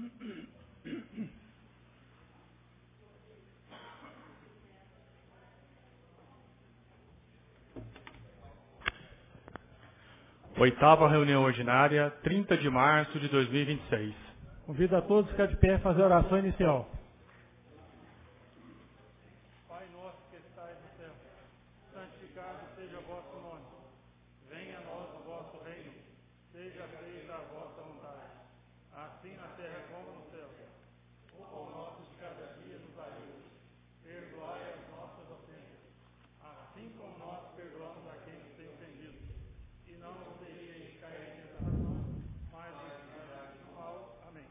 Oitava reunião ordinária, 30 de março de 2026. Convido a todos a ficar de pé e fazer a oração inicial. Pai nosso que estais no céu, santificado seja o vosso nome. Venha a nós o vosso reino. Seja feita a vossa vontade, assim na terra como no céu. O pão nosso de cada dia nos dai hoje. Perdoai as nossas ofensas, assim como nós perdoamos a quem nos tem ofendido. E não nos deixeis cair em tentação, mas livrai-nos do mal. Amém.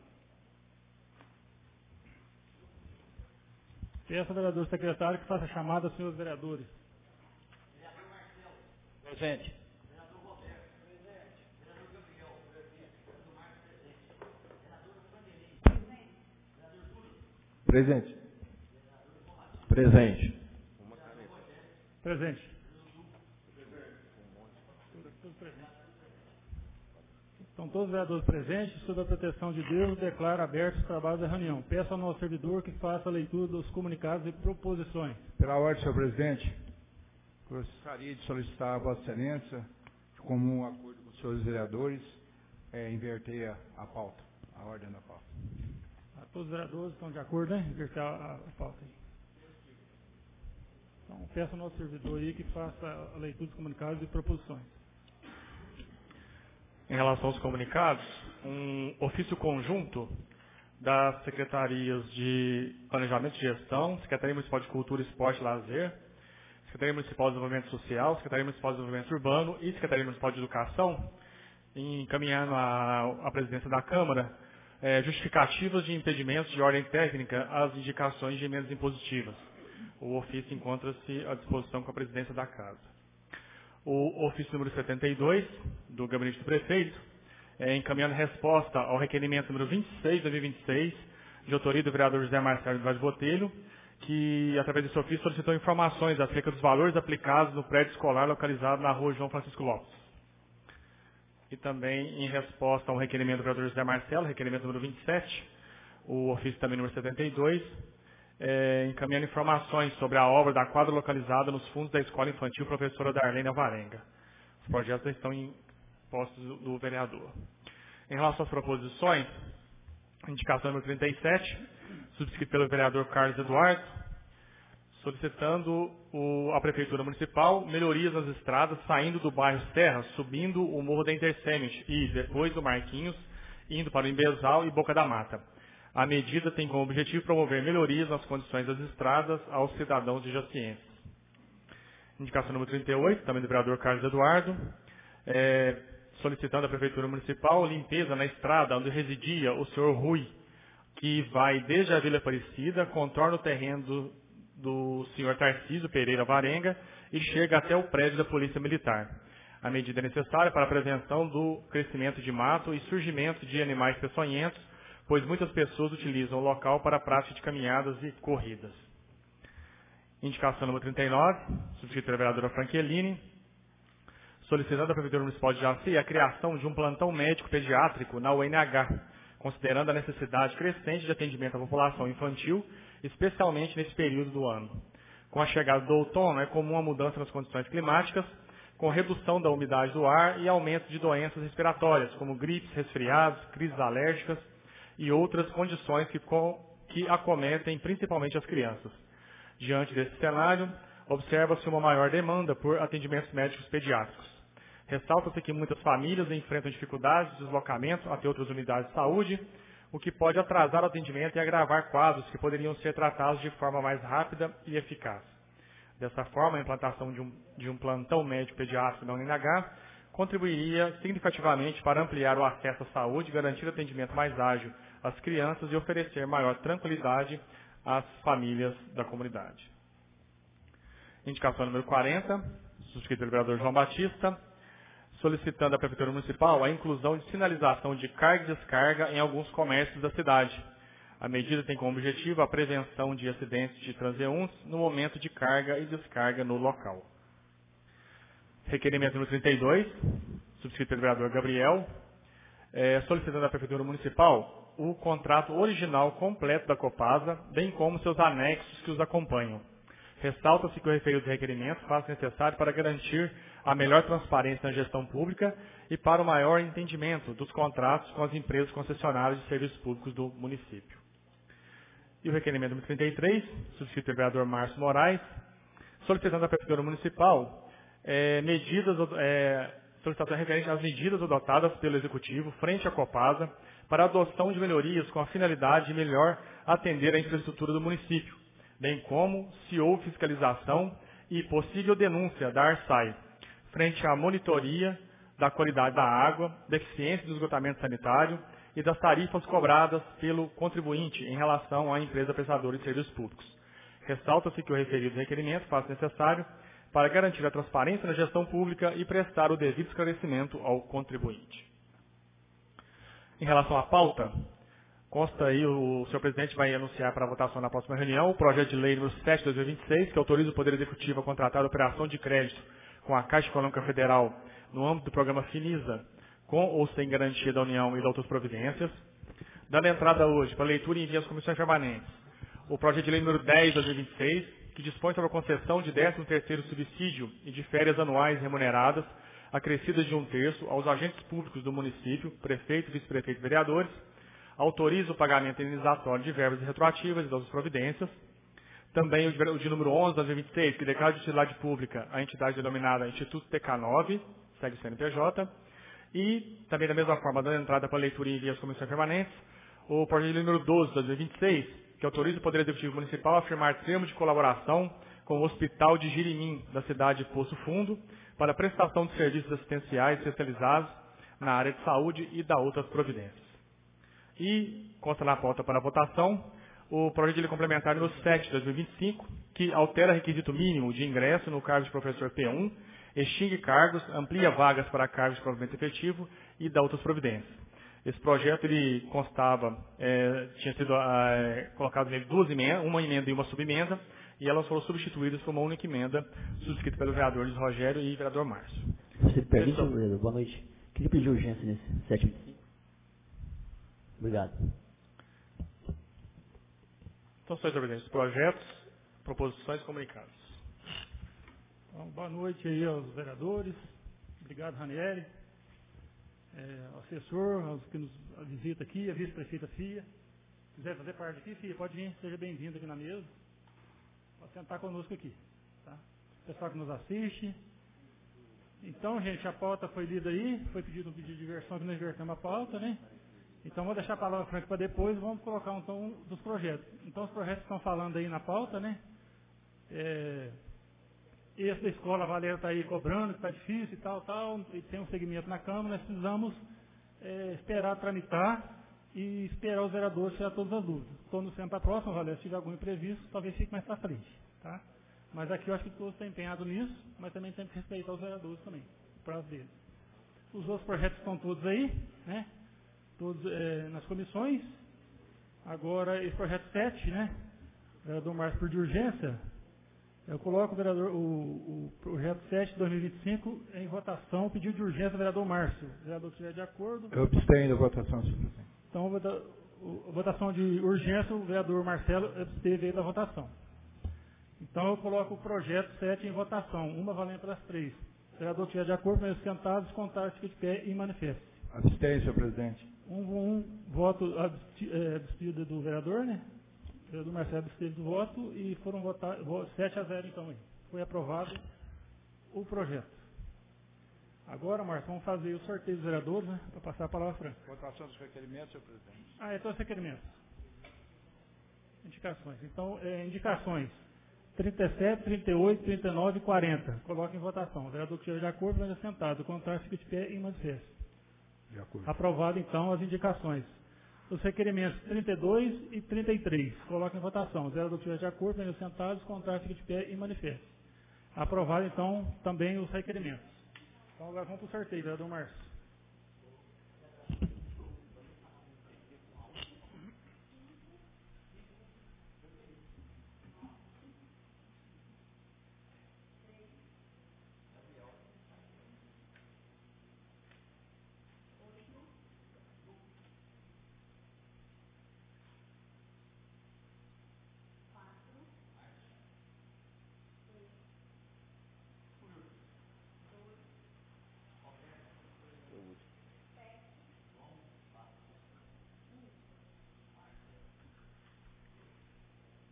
Peço ao vereador secretário que faça a chamada aos senhores vereadores. Vereador Marcelo. Presente. Vereador Roberto. Presente. Vereador Gabriel. Presente. Vereador Marcos. Presente. Vereador Vanderlei. Presente. Vereador Júlio. Presente. Vereador Tomás. Presente. Presente. Tudo presente. Estão todos os vereadores presentes, sob a proteção de Deus, declaro abertos os trabalhos da reunião. Peço ao nosso servidor que faça a leitura dos comunicados e proposições. Pela ordem, senhor presidente, gostaria de solicitar a Vossa Excelência, de comum acordo com os senhores vereadores, inverter a pauta, a ordem da pauta. Todos os vereadores estão de acordo, né? Inverter a pauta aí. Então, peço ao nosso servidor aí que faça a leitura dos comunicados e proposições. Em relação aos comunicados, um ofício conjunto das Secretarias de Planejamento e Gestão, Secretaria Municipal de Cultura, Esporte e Lazer, Secretaria Municipal de Desenvolvimento Social, Secretaria Municipal de Desenvolvimento Urbano e Secretaria Municipal de Educação, encaminhando à presidência da Câmara justificativas de impedimentos de ordem técnica às indicações de emendas impositivas. O ofício encontra-se à disposição com a presidência da Casa. O ofício número 72, do Gabinete do Prefeito, encaminhando resposta ao requerimento número 26 de 2026, de autoria do vereador José Marcelo de Vaz Botelho, que, através desse ofício, solicitou informações acerca dos valores aplicados no prédio escolar localizado na rua João Francisco Lopes. E também, em resposta ao requerimento do vereador José Marcelo, requerimento número 27, o ofício também número 72, encaminhando informações sobre a obra da quadra localizada nos fundos da Escola Infantil Professora Darlene Alvarenga. Os projetos estão em postos do vereador. Em relação às proposições, indicação número 37, subscrito pelo vereador Carlos Eduardo, solicitando à Prefeitura Municipal melhorias nas estradas saindo do bairro Serra, subindo o Morro da Intersemit e, depois do Marquinhos, indo para o Embezal e Boca da Mata. A medida tem como objetivo promover melhorias nas condições das estradas aos cidadãos de Jaciense. Indicação número 38, também do vereador Carlos Eduardo, solicitando à Prefeitura Municipal limpeza na estrada onde residia o senhor Rui, que vai desde a Vila Aparecida, contorna o terreno do senhor Tarcísio Pereira Varenga e chega até o prédio da Polícia Militar. A medida é necessária para a prevenção do crescimento de mato e surgimento de animais peçonhentos, pois muitas pessoas utilizam o local para a prática de caminhadas e corridas. Indicação número 39, subscrita pela vereadora Franqueline, solicitando à Prefeitura Municipal de Jaci a criação de um plantão médico pediátrico na UNH, considerando a necessidade crescente de atendimento à população infantil, especialmente nesse período do ano. Com a chegada do outono, é comum a mudança nas condições climáticas, com redução da umidade do ar e aumento de doenças respiratórias, como gripes, resfriados, crises alérgicas, e outras condições que acometem principalmente as crianças. Diante desse cenário, observa-se uma maior demanda por atendimentos médicos pediátricos. Ressalta-se que muitas famílias enfrentam dificuldades de deslocamento até outras unidades de saúde, o que pode atrasar o atendimento e agravar quadros que poderiam ser tratados de forma mais rápida e eficaz. Dessa forma, a implantação de um plantão médico pediátrico na UNH contribuiria significativamente para ampliar o acesso à saúde, garantir atendimento mais ágil às crianças e oferecer maior tranquilidade às famílias da comunidade. Indicação número 40, subscrito pelo vereador João Batista, solicitando à Prefeitura Municipal a inclusão de sinalização de carga e descarga em alguns comércios da cidade. A medida tem como objetivo a prevenção de acidentes de transeuntes no momento de carga e descarga no local. Requerimento número 32, subscrito pelo vereador Gabriel, solicitando à Prefeitura Municipal o contrato original completo da Copasa, bem como seus anexos que os acompanham. Ressalta-se que o referido requerimento faz necessário para garantir a melhor transparência na gestão pública e para o maior entendimento dos contratos com as empresas concessionárias de serviços públicos do município. E o requerimento número 33, subscrito pelo vereador Márcio Moraes, solicitando à Prefeitura Municipal solicitação referente às medidas adotadas pelo Executivo frente à Copasa para a adoção de melhorias com a finalidade de melhor atender a infraestrutura do município, bem como se houve fiscalização e possível denúncia da ARSAI frente à monitoria da qualidade da água, da eficiência do esgotamento sanitário e das tarifas cobradas pelo contribuinte em relação à empresa prestadora de serviços públicos. Ressalta-se que o referido requerimento faz necessário para garantir a transparência na gestão pública e prestar o devido esclarecimento ao contribuinte. Em relação à pauta, consta aí, o senhor presidente vai anunciar para a votação na próxima reunião o projeto de lei número 7 de 2026, que autoriza o Poder Executivo a contratar a operação de crédito com a Caixa Econômica Federal no âmbito do programa Finisa, com ou sem garantia da União e de outras providências. Dando entrada hoje para leitura e envio às comissões permanentes, o projeto de lei número 10 de 2026, que dispõe sobre a concessão de 13º subsídio e de férias anuais remuneradas, acrescidas de 1/3 aos agentes públicos do município, prefeito, vice-prefeito e vereadores, autoriza o pagamento indenizatório de verbas retroativas e das providências. Também o de número 11 de 2026, que declara de utilidade pública a entidade denominada Instituto TK9, segue o CNPJ, e também da mesma forma, dando entrada para a leitura e envio às comissões permanentes, o projeto de lei número 12 de 2026, que autoriza o Poder Executivo Municipal a firmar termo de colaboração com o Hospital de Jirimim, da cidade de Poço Fundo, para prestação de serviços assistenciais especializados na área de saúde e da outras providências. E consta na pauta para votação o projeto de lei complementar número 7 de 2025, que altera requisito mínimo de ingresso no cargo de professor P1, extingue cargos, amplia vagas para cargos de provimento efetivo e dá outras providências. Esse projeto ele constava, tinha sido colocado nele duas emendas, uma emenda e uma subemenda, e elas foram substituídas por uma única emenda, subscrita pelos vereadores Rogério e vereador Márcio. Você permite, vereador? Boa noite. Queria pedir urgência nesse 725. Obrigado. Então, senhores presidentes, projetos, proposições comunicadas. Então, boa noite aí aos vereadores. Obrigado, Ranieri. Ao assessor, aos que nos visitam aqui, a vice-prefeita Fia. Se quiser fazer parte aqui, Fia, pode vir, seja bem-vindo aqui na mesa. Pode sentar conosco aqui. Tá? O pessoal que nos assiste. Então, gente, a pauta foi lida aí, foi pedido um pedido de versão que nós invertemos a pauta, né? Então, vou deixar a palavra franca para depois, vamos colocar então dos projetos. Então, os projetos que estão falando aí na pauta, né? Esse da escola, a Valéria está aí cobrando, que está difícil e tal, e tem um segmento na Câmara, nós precisamos esperar tramitar e esperar os vereadores tirar todas as dúvidas. Estou no sempre para a próxima, Valéria, se tiver algum imprevisto, talvez fique mais para frente, tá? Mas aqui eu acho que todos estão empenhados nisso, mas também tem que respeitar os vereadores também, o prazo deles. Os outros projetos estão todos aí, né? Todos nas comissões. Agora, esse projeto 7, né? O vereador Márcio por de urgência. Eu coloco o projeto 7 de 2025 em votação, pedido de urgência do vereador Márcio. O vereador estiver de acordo. Eu abstenho da votação, senhor presidente. Então, a votação de urgência, o vereador Marcelo absteve aí da votação. Então, eu coloco o projeto 7 em votação, uma valendo para as 3. O vereador estiver de acordo, meus sentados, contar, fique de pé e manifeste. Abstenho, senhor presidente. Um voto abstido do vereador, né? O vereador Marcelo absteve do voto e foram votados 7-0, então, aí. Foi aprovado o projeto. Agora, Márcio, vamos fazer o sorteio dos vereadores, né? Para passar a palavra franca. Votação dos requerimentos, senhor presidente. Então os requerimentos. Indicações. Então, indicações. 37, 38, 39 e 40. Coloque em votação. O vereador que estiver de acordo, vai sentado. O contrário, fica de pé e manifeste. De acordo. Aprovado, então, as indicações. Os requerimentos 32 e 33. Coloque em votação. O vereador que estiver de acordo, vai sentado. O contrário, fica de pé e manifeste. Aprovado, então, também os requerimentos. Então, agora vamos para o sorteio, vereador Márcio.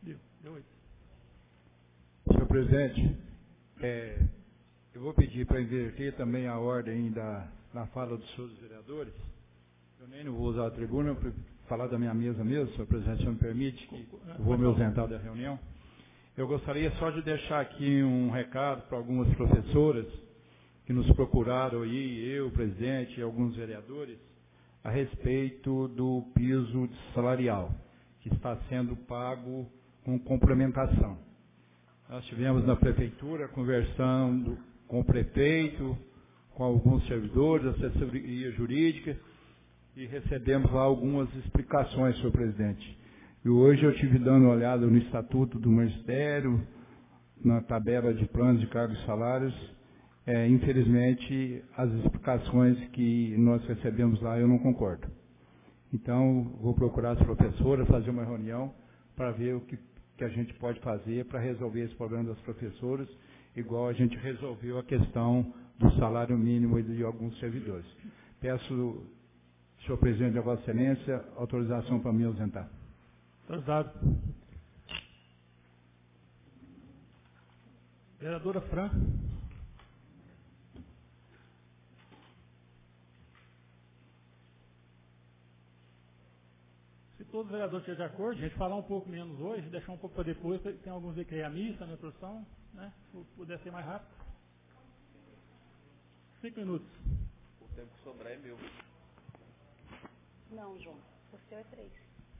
Deu 8. Senhor presidente, eu vou pedir para inverter também a ordem da fala dos senhores vereadores. Eu nem não vou usar a tribuna para falar da minha mesa mesmo, senhor presidente, se me permite, que eu vou me ausentar da reunião. Eu gostaria só de deixar aqui um recado para algumas professoras que nos procuraram aí, eu, presidente, e alguns vereadores, a respeito do piso salarial, que está sendo pago com complementação. Nós tivemos na prefeitura conversando com o prefeito, com alguns servidores, assessoria jurídica, e recebemos lá algumas explicações, senhor presidente. E hoje eu estive dando uma olhada no estatuto do Ministério, na tabela de planos de cargos e salários. Infelizmente, as explicações que nós recebemos lá eu não concordo. Então, vou procurar as professoras, fazer uma reunião para ver o que a gente pode fazer para resolver esse problema das professoras, igual a gente resolveu a questão do salário mínimo e de alguns servidores. Peço, senhor presidente da Vossa Excelência, autorização para me ausentar. Autorizado. Vereadora Fran. Se todos os vereadores estiverem de acordo, a gente falar um pouco menos hoje, deixar um pouco para depois, tem alguns aí que é a missa, na produção, né? Se puder ser mais rápido. 5 minutos. O tempo que sobrar é meu. Não, João. O seu é 3.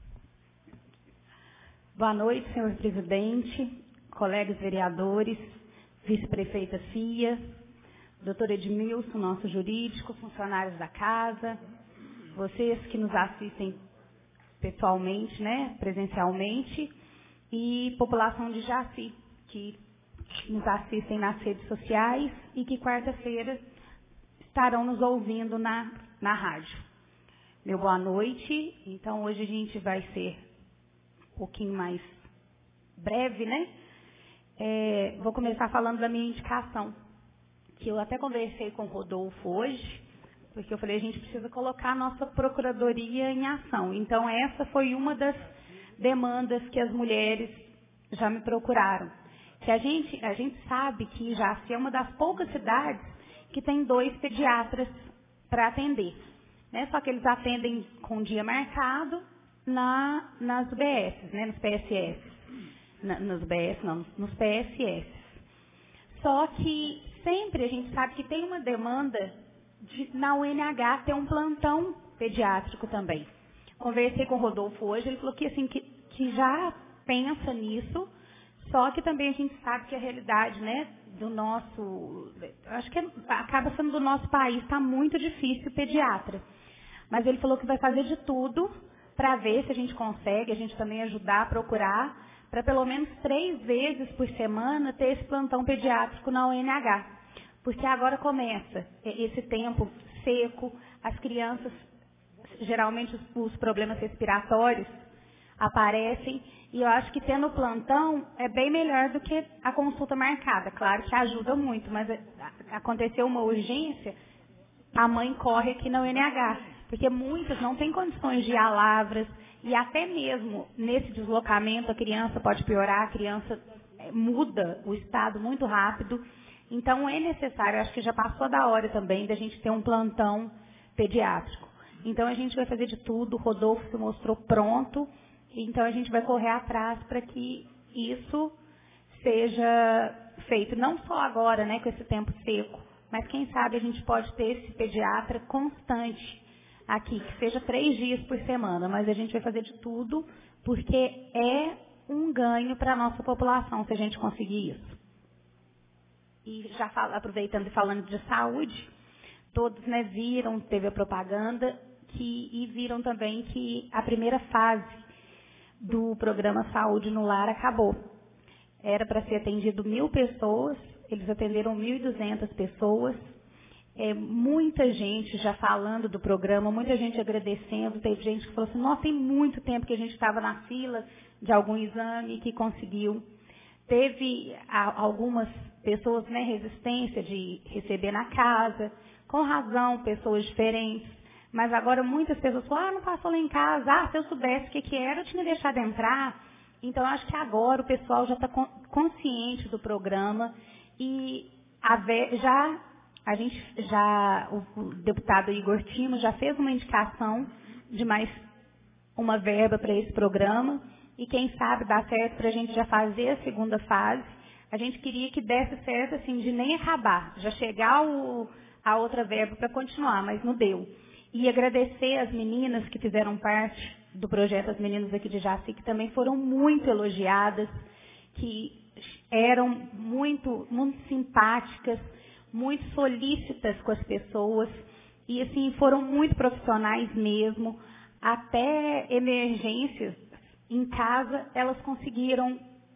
Boa noite, senhor presidente, colegas vereadores, vice-prefeita Fia, doutor Edmilson, nosso jurídico, funcionários da casa, vocês que nos assistem pessoalmente, né, presencialmente, e população de Jaci, que nos assistem nas redes sociais e que quarta-feira estarão nos ouvindo na rádio. Meu boa noite. Então, hoje a gente vai ser um pouquinho mais breve, né? Vou começar falando da minha indicação, que eu até conversei com o Rodolfo hoje, porque eu falei, a gente precisa colocar a nossa procuradoria em ação. Então, essa foi uma das demandas que as mulheres já me procuraram. Que a gente sabe que Jaci é uma das poucas cidades que tem 2 pediatras para atender. Né? Só que eles atendem com dia marcado nas UBS, né? Nos PSS. Nos UBS não, nos PSS. Só que sempre a gente sabe que tem uma demanda na UNH ter um plantão pediátrico também. Conversei com o Rodolfo hoje, ele falou que, assim, que já pensa nisso, só que também a gente sabe que a realidade, né, do nosso, acho que acaba sendo do nosso país, está muito difícil pediatra. Mas ele falou que vai fazer de tudo para ver se a gente consegue, a gente também ajudar a procurar, para pelo menos 3 vezes por semana ter esse plantão pediátrico na UNH. Porque agora começa esse tempo seco, as crianças, geralmente os problemas respiratórios aparecem, e eu acho que tendo plantão é bem melhor do que a consulta marcada. Claro que ajuda muito, mas aconteceu uma urgência, a mãe corre aqui na UNH, porque muitas não têm condições de ir a Lavras, e até mesmo nesse deslocamento a criança pode piorar, a criança muda o estado muito rápido. Então é necessário, acho que já passou da hora também da gente ter um plantão pediátrico. Então a gente vai fazer de tudo, o Rodolfo se mostrou pronto, então a gente vai correr atrás para que isso seja feito, não só agora, né, com esse tempo seco, mas quem sabe a gente pode ter esse pediatra constante aqui, que seja 3 dias por semana, mas a gente vai fazer de tudo, porque é um ganho para a nossa população se a gente conseguir isso. E já aproveitando e falando de saúde, todos, né, viram, teve a propaganda, e viram também que a primeira fase do programa Saúde no Lar acabou. Era para ser atendido 1.000 pessoas, eles atenderam 1.200 pessoas, muita gente já falando do programa, muita gente agradecendo, teve gente que falou assim, nossa, tem muito tempo que a gente estava na fila de algum exame que conseguiu. Teve algumas pessoas, né, resistência de receber na casa, com razão, pessoas diferentes, mas agora muitas pessoas falam, não passou lá em casa, se eu soubesse o que era, eu tinha deixado entrar. Então, eu acho que agora o pessoal já está consciente do programa e o deputado Igor Timo já fez uma indicação de mais uma verba para esse programa e quem sabe dá certo para a gente já fazer a segunda fase. A gente queria que desse certo assim de nem acabar, já chegar a outra verba para continuar, mas não deu. E agradecer as meninas que fizeram parte do projeto, as meninas aqui de Jaci, que também foram muito elogiadas, que eram muito, muito simpáticas, muito solícitas com as pessoas, e assim, foram muito profissionais mesmo, até emergências em casa, elas conseguiram,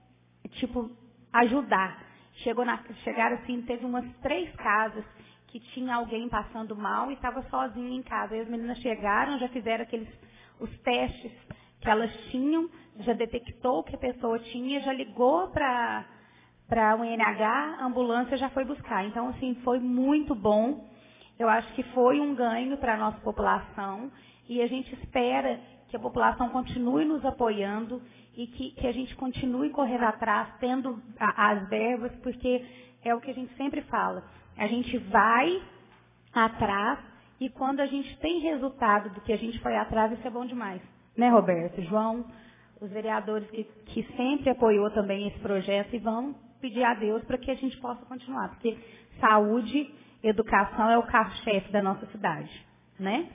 ajudar. Chegaram assim, teve umas 3 casas que tinha alguém passando mal e estava sozinho em casa. Aí as meninas chegaram, já fizeram os testes que elas tinham, já detectou que a pessoa tinha, já ligou para o INH, a ambulância já foi buscar. Então, assim, foi muito bom. Eu acho que foi um ganho para a nossa população e a gente espera que a população continue nos apoiando e que a gente continue correndo atrás, tendo as verbas, porque é o que a gente sempre fala. A gente vai atrás e quando a gente tem resultado do que a gente foi atrás, isso é bom demais. Né, Roberto? João, os vereadores que sempre apoiou também esse projeto e vão pedir a Deus para que a gente possa continuar, porque saúde, educação é o carro-chefe da nossa cidade, né?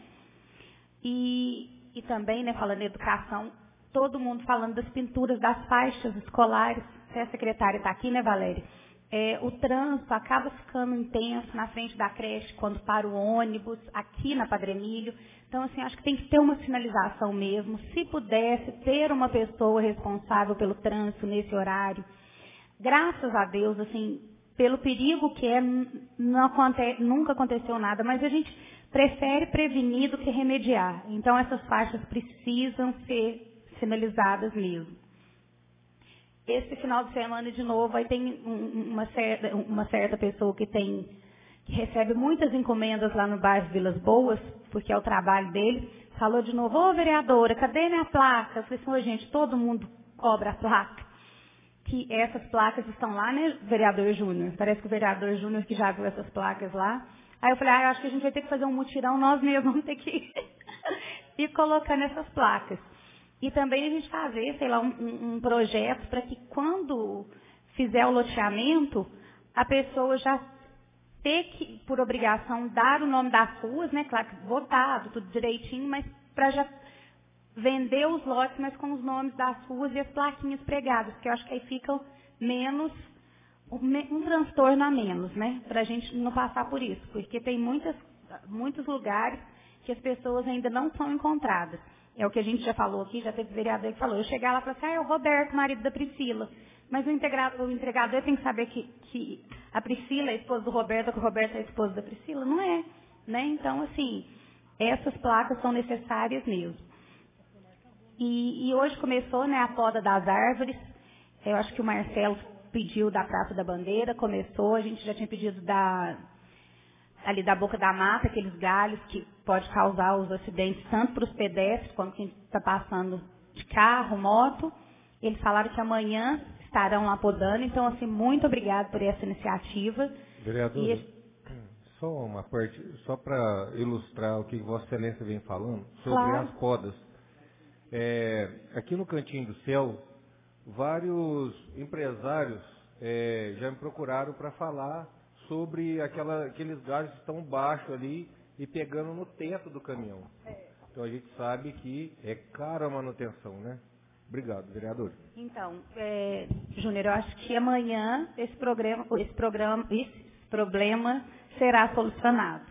E também, né, falando em educação, todo mundo falando das pinturas das faixas escolares, se a secretária está aqui, né, Valéria? O trânsito acaba ficando intenso na frente da creche, quando para o ônibus, aqui na Padre Emílio. Então, assim, acho que tem que ter uma sinalização mesmo. Se pudesse ter uma pessoa responsável pelo trânsito nesse horário, graças a Deus, assim, pelo perigo que é, nunca aconteceu nada, mas a gente prefere prevenir do que remediar. Então, essas faixas precisam ser sinalizadas mesmo. Esse final de semana, de novo, aí tem uma certa pessoa que recebe muitas encomendas lá no bairro Vilas Boas, porque é o trabalho dele, falou de novo, ô vereadora, cadê minha placa? Eu falei assim, gente, todo mundo cobra a placa. Que essas placas estão lá, né, vereador Júnior? Parece que o vereador Júnior que já viu essas placas lá. Aí eu falei, eu acho que a gente vai ter que fazer um mutirão, nós mesmos vamos ter que ir colocando essas placas. E também a gente fazer, sei lá, um projeto para que quando fizer o loteamento, a pessoa já ter que, por obrigação, dar o nome das ruas, né? Claro que votado, tudo direitinho, mas para já vender os lotes, mas com os nomes das ruas e as plaquinhas pregadas, porque eu acho que aí fica menos, um transtorno a menos, né? Para a gente não passar por isso, porque tem muitos lugares que as pessoas ainda não são encontradas. É o que a gente já falou aqui, já teve vereador que falou. Eu chegar lá e falar assim, é o Roberto, marido da Priscila. Mas o entregador tem que saber que a Priscila é a esposa do Roberto, que o Roberto é a esposa da Priscila. Não é, né? Então, assim, essas placas são necessárias mesmo. E hoje começou, né, a poda das árvores. Eu acho que o Marcelo pediu da Praça da Bandeira, começou. A gente já tinha pedido ali da boca da mata, aqueles galhos que pode causar os acidentes tanto para os pedestres quanto quem está passando de carro, moto. Eles falaram que amanhã estarão lá podando, então, assim, muito obrigado por essa iniciativa. Vereadora, só uma parte, só para ilustrar o que Vossa Excelência vem falando sobre as podas. Aqui no Cantinho do Céu, vários empresários já me procuraram para falar sobre aqueles galhos que estão baixos ali e pegando no teto do caminhão. Então a gente sabe que é cara a manutenção, né? Obrigado, vereador. Então, Júnior, eu acho que amanhã esse problema será solucionado.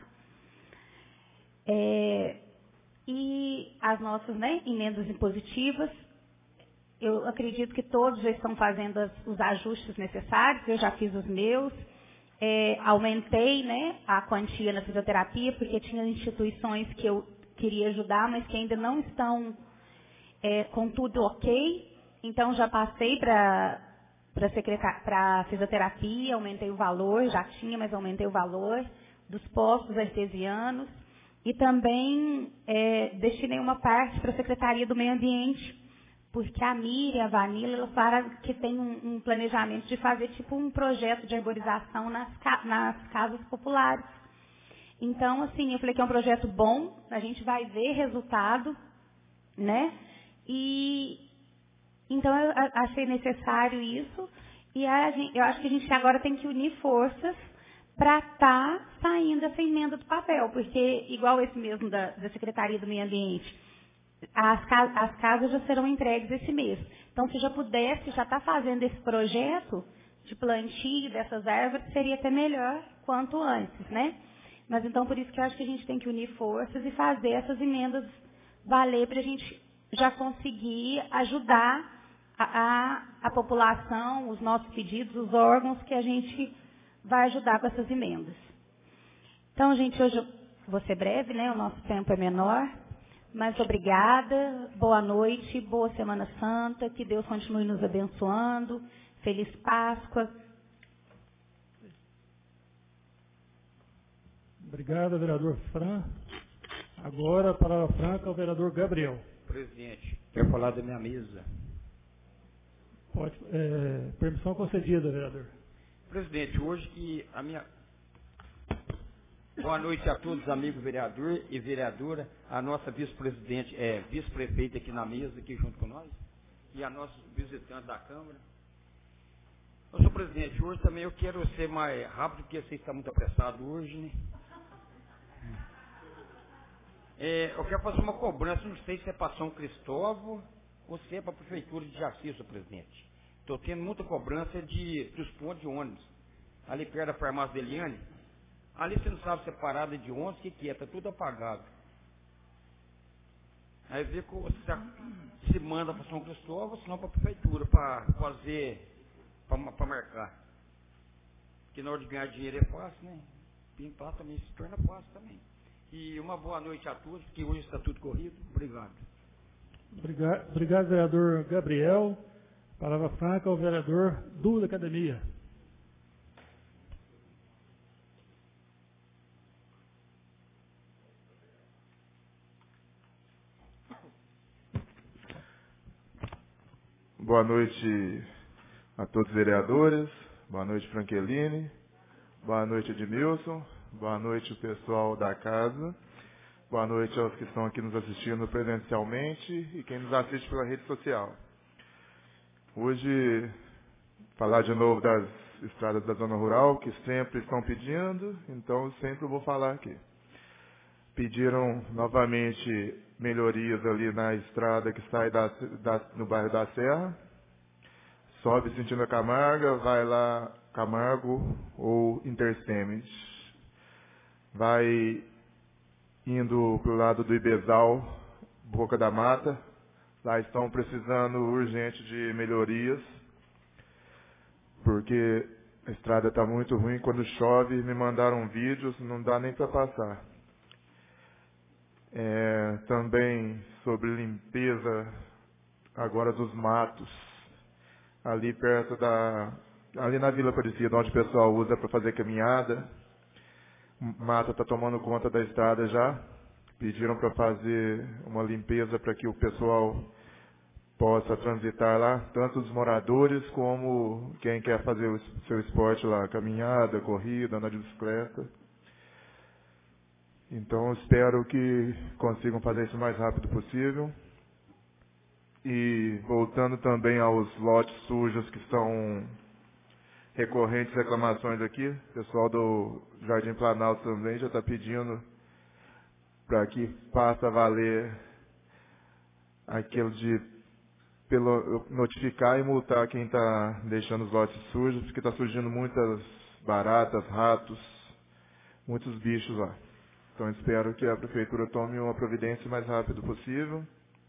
E as nossas, né, emendas impositivas, eu acredito que todos já estão fazendo os ajustes necessários, eu já fiz os meus. Aumentei, né, a quantia na fisioterapia, porque tinha instituições que eu queria ajudar, mas que ainda não estão com tudo ok. Então, já passei para a fisioterapia, aumentei o valor, já tinha, mas aumentei o valor dos postos artesianos. E também destinei uma parte para a Secretaria do Meio Ambiente, porque a Miriam e a Vanilla, elas falaram que tem um planejamento de fazer tipo um projeto de arborização nas casas populares. Então, assim, eu falei que é um projeto bom, a gente vai ver resultado, né? E então eu achei necessário isso, e eu acho que a gente agora tem que unir forças para estar saindo essa emenda do papel, porque, igual esse mesmo da Secretaria do Meio Ambiente, as casas já serão entregues esse mês. Então, se já pudesse, já está fazendo esse projeto de plantio dessas árvores, seria até melhor quanto antes, né? Mas, então, por isso que eu acho que a gente tem que unir forças e fazer essas emendas valer para a gente já conseguir ajudar a população, os nossos pedidos, os órgãos que a gente vai ajudar com essas emendas. Então, gente, hoje eu vou ser breve, né? O nosso tempo é menor. Mas obrigada, boa noite, boa Semana Santa, que Deus continue nos abençoando. Feliz Páscoa. Obrigado, vereador Fran. Agora, a palavra franca ao vereador Gabriel. Presidente, quero falar da minha mesa. Pode, permissão concedida, vereador. Presidente, hoje que a minha... Boa noite a todos, amigos vereador e vereadora, a nossa vice-presidente, vice-prefeita aqui na mesa, aqui junto com nós, e a nossa visitante da Câmara. Senhor presidente, hoje também eu quero ser mais rápido, porque você está muito apressado hoje, né? Eu quero fazer uma cobrança, não sei se é para São Cristóvão ou se é para a Prefeitura de Jaci, senhor presidente. Estou tendo muita cobrança dos pontos de ônibus, ali perto da farmácia da Eliane. Ali você não sabe se é parada de ônibus, o que é, está tudo apagado. Aí vê que você se manda para São Cristóvão, senão para a Prefeitura, para fazer, para marcar. Porque na hora de ganhar dinheiro é fácil, né? Pintar também se torna fácil também. E uma boa noite a todos, porque hoje está tudo corrido. Obrigado. Obrigado, vereador Gabriel. Palavra franca ao vereador da Academia. Boa noite a todos os vereadores. Boa noite, Franqueline. Boa noite, Edmilson. Boa noite, o pessoal da casa. Boa noite aos que estão aqui nos assistindo presencialmente e quem nos assiste pela rede social. Hoje, falar de novo das estradas da zona rural, que sempre estão pedindo, então sempre eu vou falar aqui. Pediram novamente melhorias ali na estrada que sai no bairro da Serra. Sobe sentindo a Camarga, vai lá Camargo ou Intercemes. Vai indo para o lado do Ibezal, Boca da Mata. Lá estão precisando urgente de melhorias, porque a estrada está muito ruim. Quando chove, me mandaram vídeos, não dá nem para passar. Também sobre limpeza agora dos matos, ali perto ali na Vila Aparecida, onde o pessoal usa para fazer caminhada. Mata está tomando conta da estrada já. Pediram para fazer uma limpeza para que o pessoal possa transitar lá, tanto os moradores como quem quer fazer o seu esporte lá, caminhada, corrida, andar de bicicleta. Então, espero que consigam fazer isso o mais rápido possível. E voltando também aos lotes sujos que são recorrentes reclamações aqui, o pessoal do Jardim Planalto também já está pedindo para que faça valer aquilo de notificar e multar quem está deixando os lotes sujos, porque está surgindo muitas baratas, ratos, muitos bichos lá. Então, espero que a Prefeitura tome uma providência o mais rápido possível.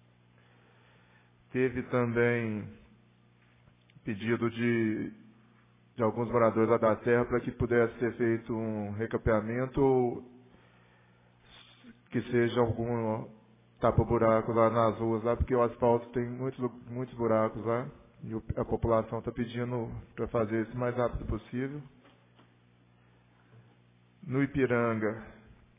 Teve também pedido de alguns moradores lá da Serra para que pudesse ser feito um recapeamento ou que seja algum tapa-buraco lá nas ruas, lá, porque o asfalto tem muitos buracos lá e a população está pedindo para fazer isso o mais rápido possível. No Ipiranga,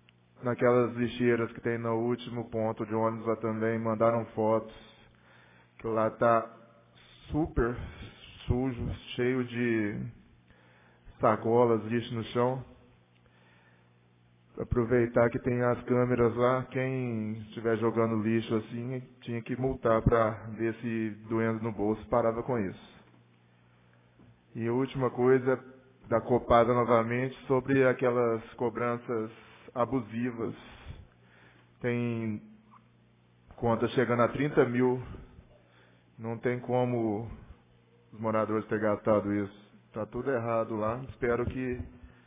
naquelas lixeiras que tem no último ponto de ônibus lá também, mandaram fotos que lá está super sujo, cheio de sacolas, lixo no chão. Aproveitar que tem as câmeras lá, quem estiver jogando lixo assim, tinha que multar para ver se doendo no bolso parava com isso. E a última coisa, da Copasa novamente, sobre aquelas cobranças abusivas. Tem conta chegando a 30 mil, não tem como os moradores terem gastado isso. Está tudo errado lá, espero que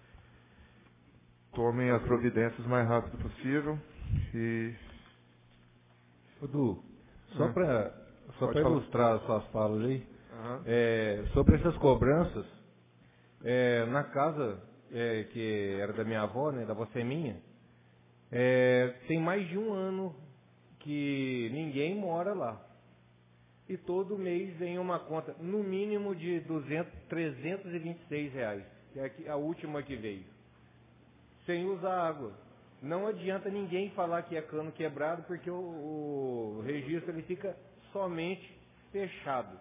tomem as providências o mais rápido possível. E... Du, só para ilustrar as suas falas aí, Uhum. Sobre essas cobranças, na casa que era da minha avó, né, da você minha, tem mais de um ano que ninguém mora lá. E todo mês vem uma conta, no mínimo de 326 reais, que é a última que veio, sem usar água. Não adianta ninguém falar que é cano quebrado, porque o registro ele fica somente fechado.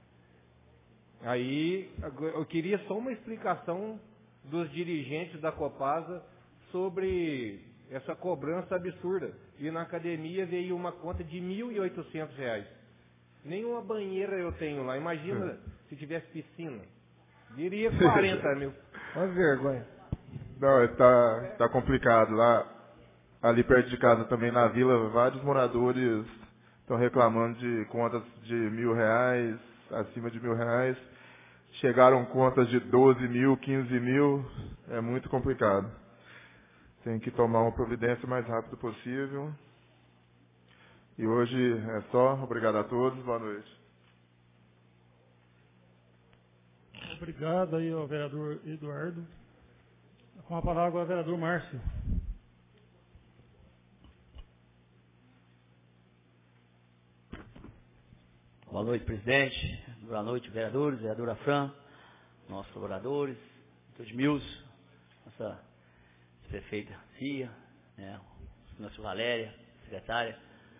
Aí eu queria só uma explicação dos dirigentes da Copasa sobre essa cobrança absurda. E na academia veio uma conta de R$ 1.800. Nenhuma banheira eu tenho lá. Imagina se tivesse piscina. Diria 40 mil. Uma vergonha. Não, tá complicado lá. Ali perto de casa também na vila, vários moradores estão reclamando de contas de R$ 1.000, acima de R$ 1.000. Chegaram contas de 12 mil, 15 mil, é muito complicado. Tem que tomar uma providência o mais rápido possível. E hoje é só. Obrigado a todos. Boa noite. Obrigado aí ao vereador Eduardo. Com a palavra o vereador Márcio. Boa noite, presidente. Boa noite, vereadores, vereadora Fran, nossos colaboradores, Edmilson, nossa prefeita Cia, né, nossa Valéria, secretária,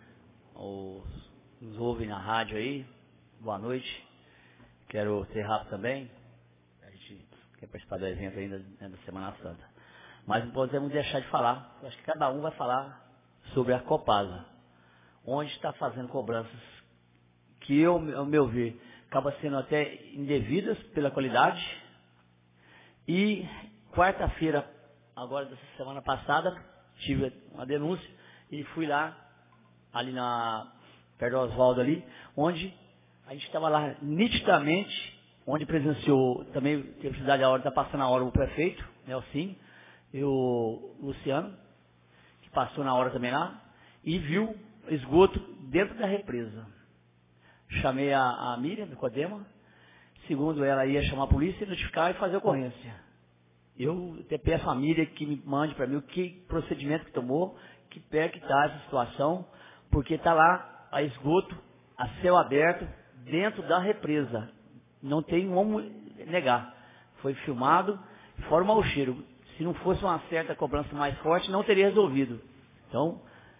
nos ouvem na rádio aí, boa noite. Quero ser rápido também, a gente quer participar do evento ainda, né, da Semana Santa. Mas não podemos deixar de falar, acho que cada um vai falar sobre a Copasa, onde está fazendo cobranças que eu, ao meu ver, acaba sendo até indevidas pela qualidade. E quarta-feira, agora dessa semana passada, tive uma denúncia e fui lá, ali perto do Oswaldo ali, onde a gente estava lá nitidamente, onde presenciou, também teve precisado a hora, está passando a hora o prefeito, Nelson, e o Luciano, que passou na hora também lá, e viu esgoto dentro da represa. Chamei a Miriam, do Codema, segundo ela ia chamar a polícia, notificar e fazer ocorrência. Eu até peço à Miriam que me mande para mim o que procedimento que tomou, que pé que está essa situação, porque está lá a esgoto, a céu aberto, dentro da represa. Não tem como negar. Foi filmado, fora o mau cheiro. Se não fosse uma certa cobrança mais forte, não teria resolvido. Então,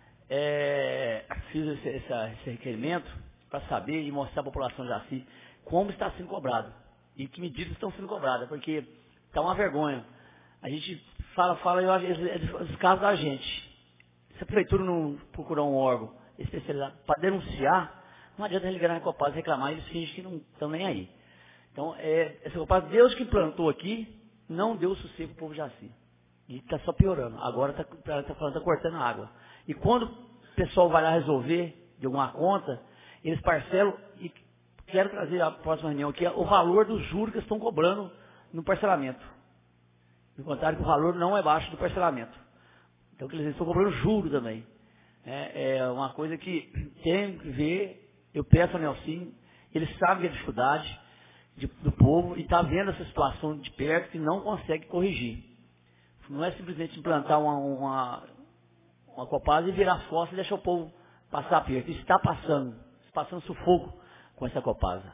fiz esse requerimento para saber e mostrar à população de Jaci como está sendo cobrado e que medidas estão sendo cobradas, porque está uma vergonha. A gente fala, eu acho os casos da gente. Se a prefeitura não procurar um órgão especializado para denunciar, não adianta ligar na Copasa e reclamar, eles fingem que não estão nem aí. Então, essa Copasa, Deus que plantou aqui, não deu sossego para o povo de Jaci. E está só piorando. Agora está cortando a água. E quando o pessoal vai lá resolver de alguma conta, eles parcelam e quero trazer a próxima reunião, que é o valor dos juros que estão cobrando no parcelamento. Do contrário, que o valor não é baixo do parcelamento. Então, eles estão cobrando juros também. É uma coisa que tem que ver, eu peço ao Nelson, ele sabe que é dificuldade do povo e está vendo essa situação de perto e não consegue corrigir. Não é simplesmente implantar uma Copasa e virar as costas e deixar o povo passar perto. Isso está passando sufoco com essa Copasa.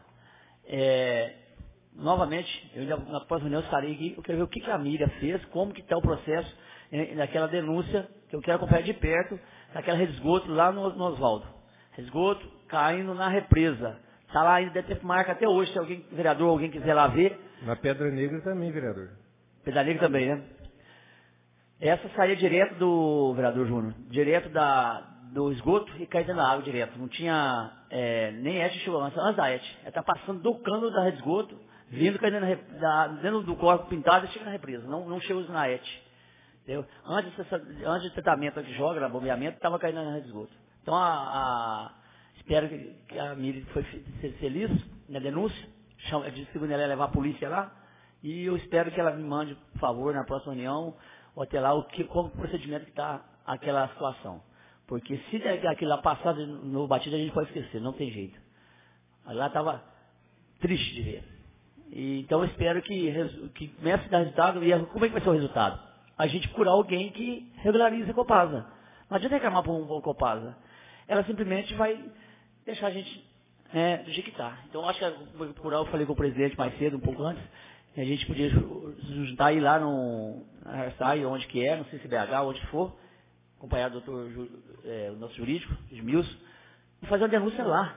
Novamente, na próxima reunião eu estarei aqui, eu quero ver o que a Miriam fez, como que está o processo naquela denúncia, que eu quero acompanhar de perto, naquela rede de esgoto lá no Oswaldo. esgoto caindo na represa. Está lá ainda, deve ter marca até hoje, se alguém, vereador, alguém quiser lá ver. Na Pedra Negra também, vereador. Pedra Negra também, né? Essa saía direto do, vereador Júnior, direto do esgoto e caía dentro da água direto. Não tinha, nem ET chegou antes da ET. Ela está passando do cano da rede de esgoto, vindo, caindo dentro do corpo pintado e chega na represa. Não chegou na ET. Entendeu? Antes do tratamento que joga, bombeamento, estava caindo na rede de esgoto. Então, espero que a Miri foi feliz na denúncia. Disse que ela ia levar a polícia lá. E eu espero que ela me mande, por favor, na próxima reunião, ou até lá, como procedimento que está aquela situação. Porque se aquilo lá passar no batido, a gente pode esquecer, não tem jeito. Lá estava triste de ver. Então eu espero que comece a dar resultado. E como é que vai ser o resultado? A gente procurar alguém que regularize a Copasa. Não adianta reclamar por um Copasa. Ela simplesmente vai deixar a gente do jeito que está. Então acho que eu falei com o presidente mais cedo, um pouco antes, a gente podia juntar e ir lá no Arsai, onde que é, não sei se BH, onde for, acompanhar o o nosso jurídico, Edmilson, e fazer uma denúncia lá.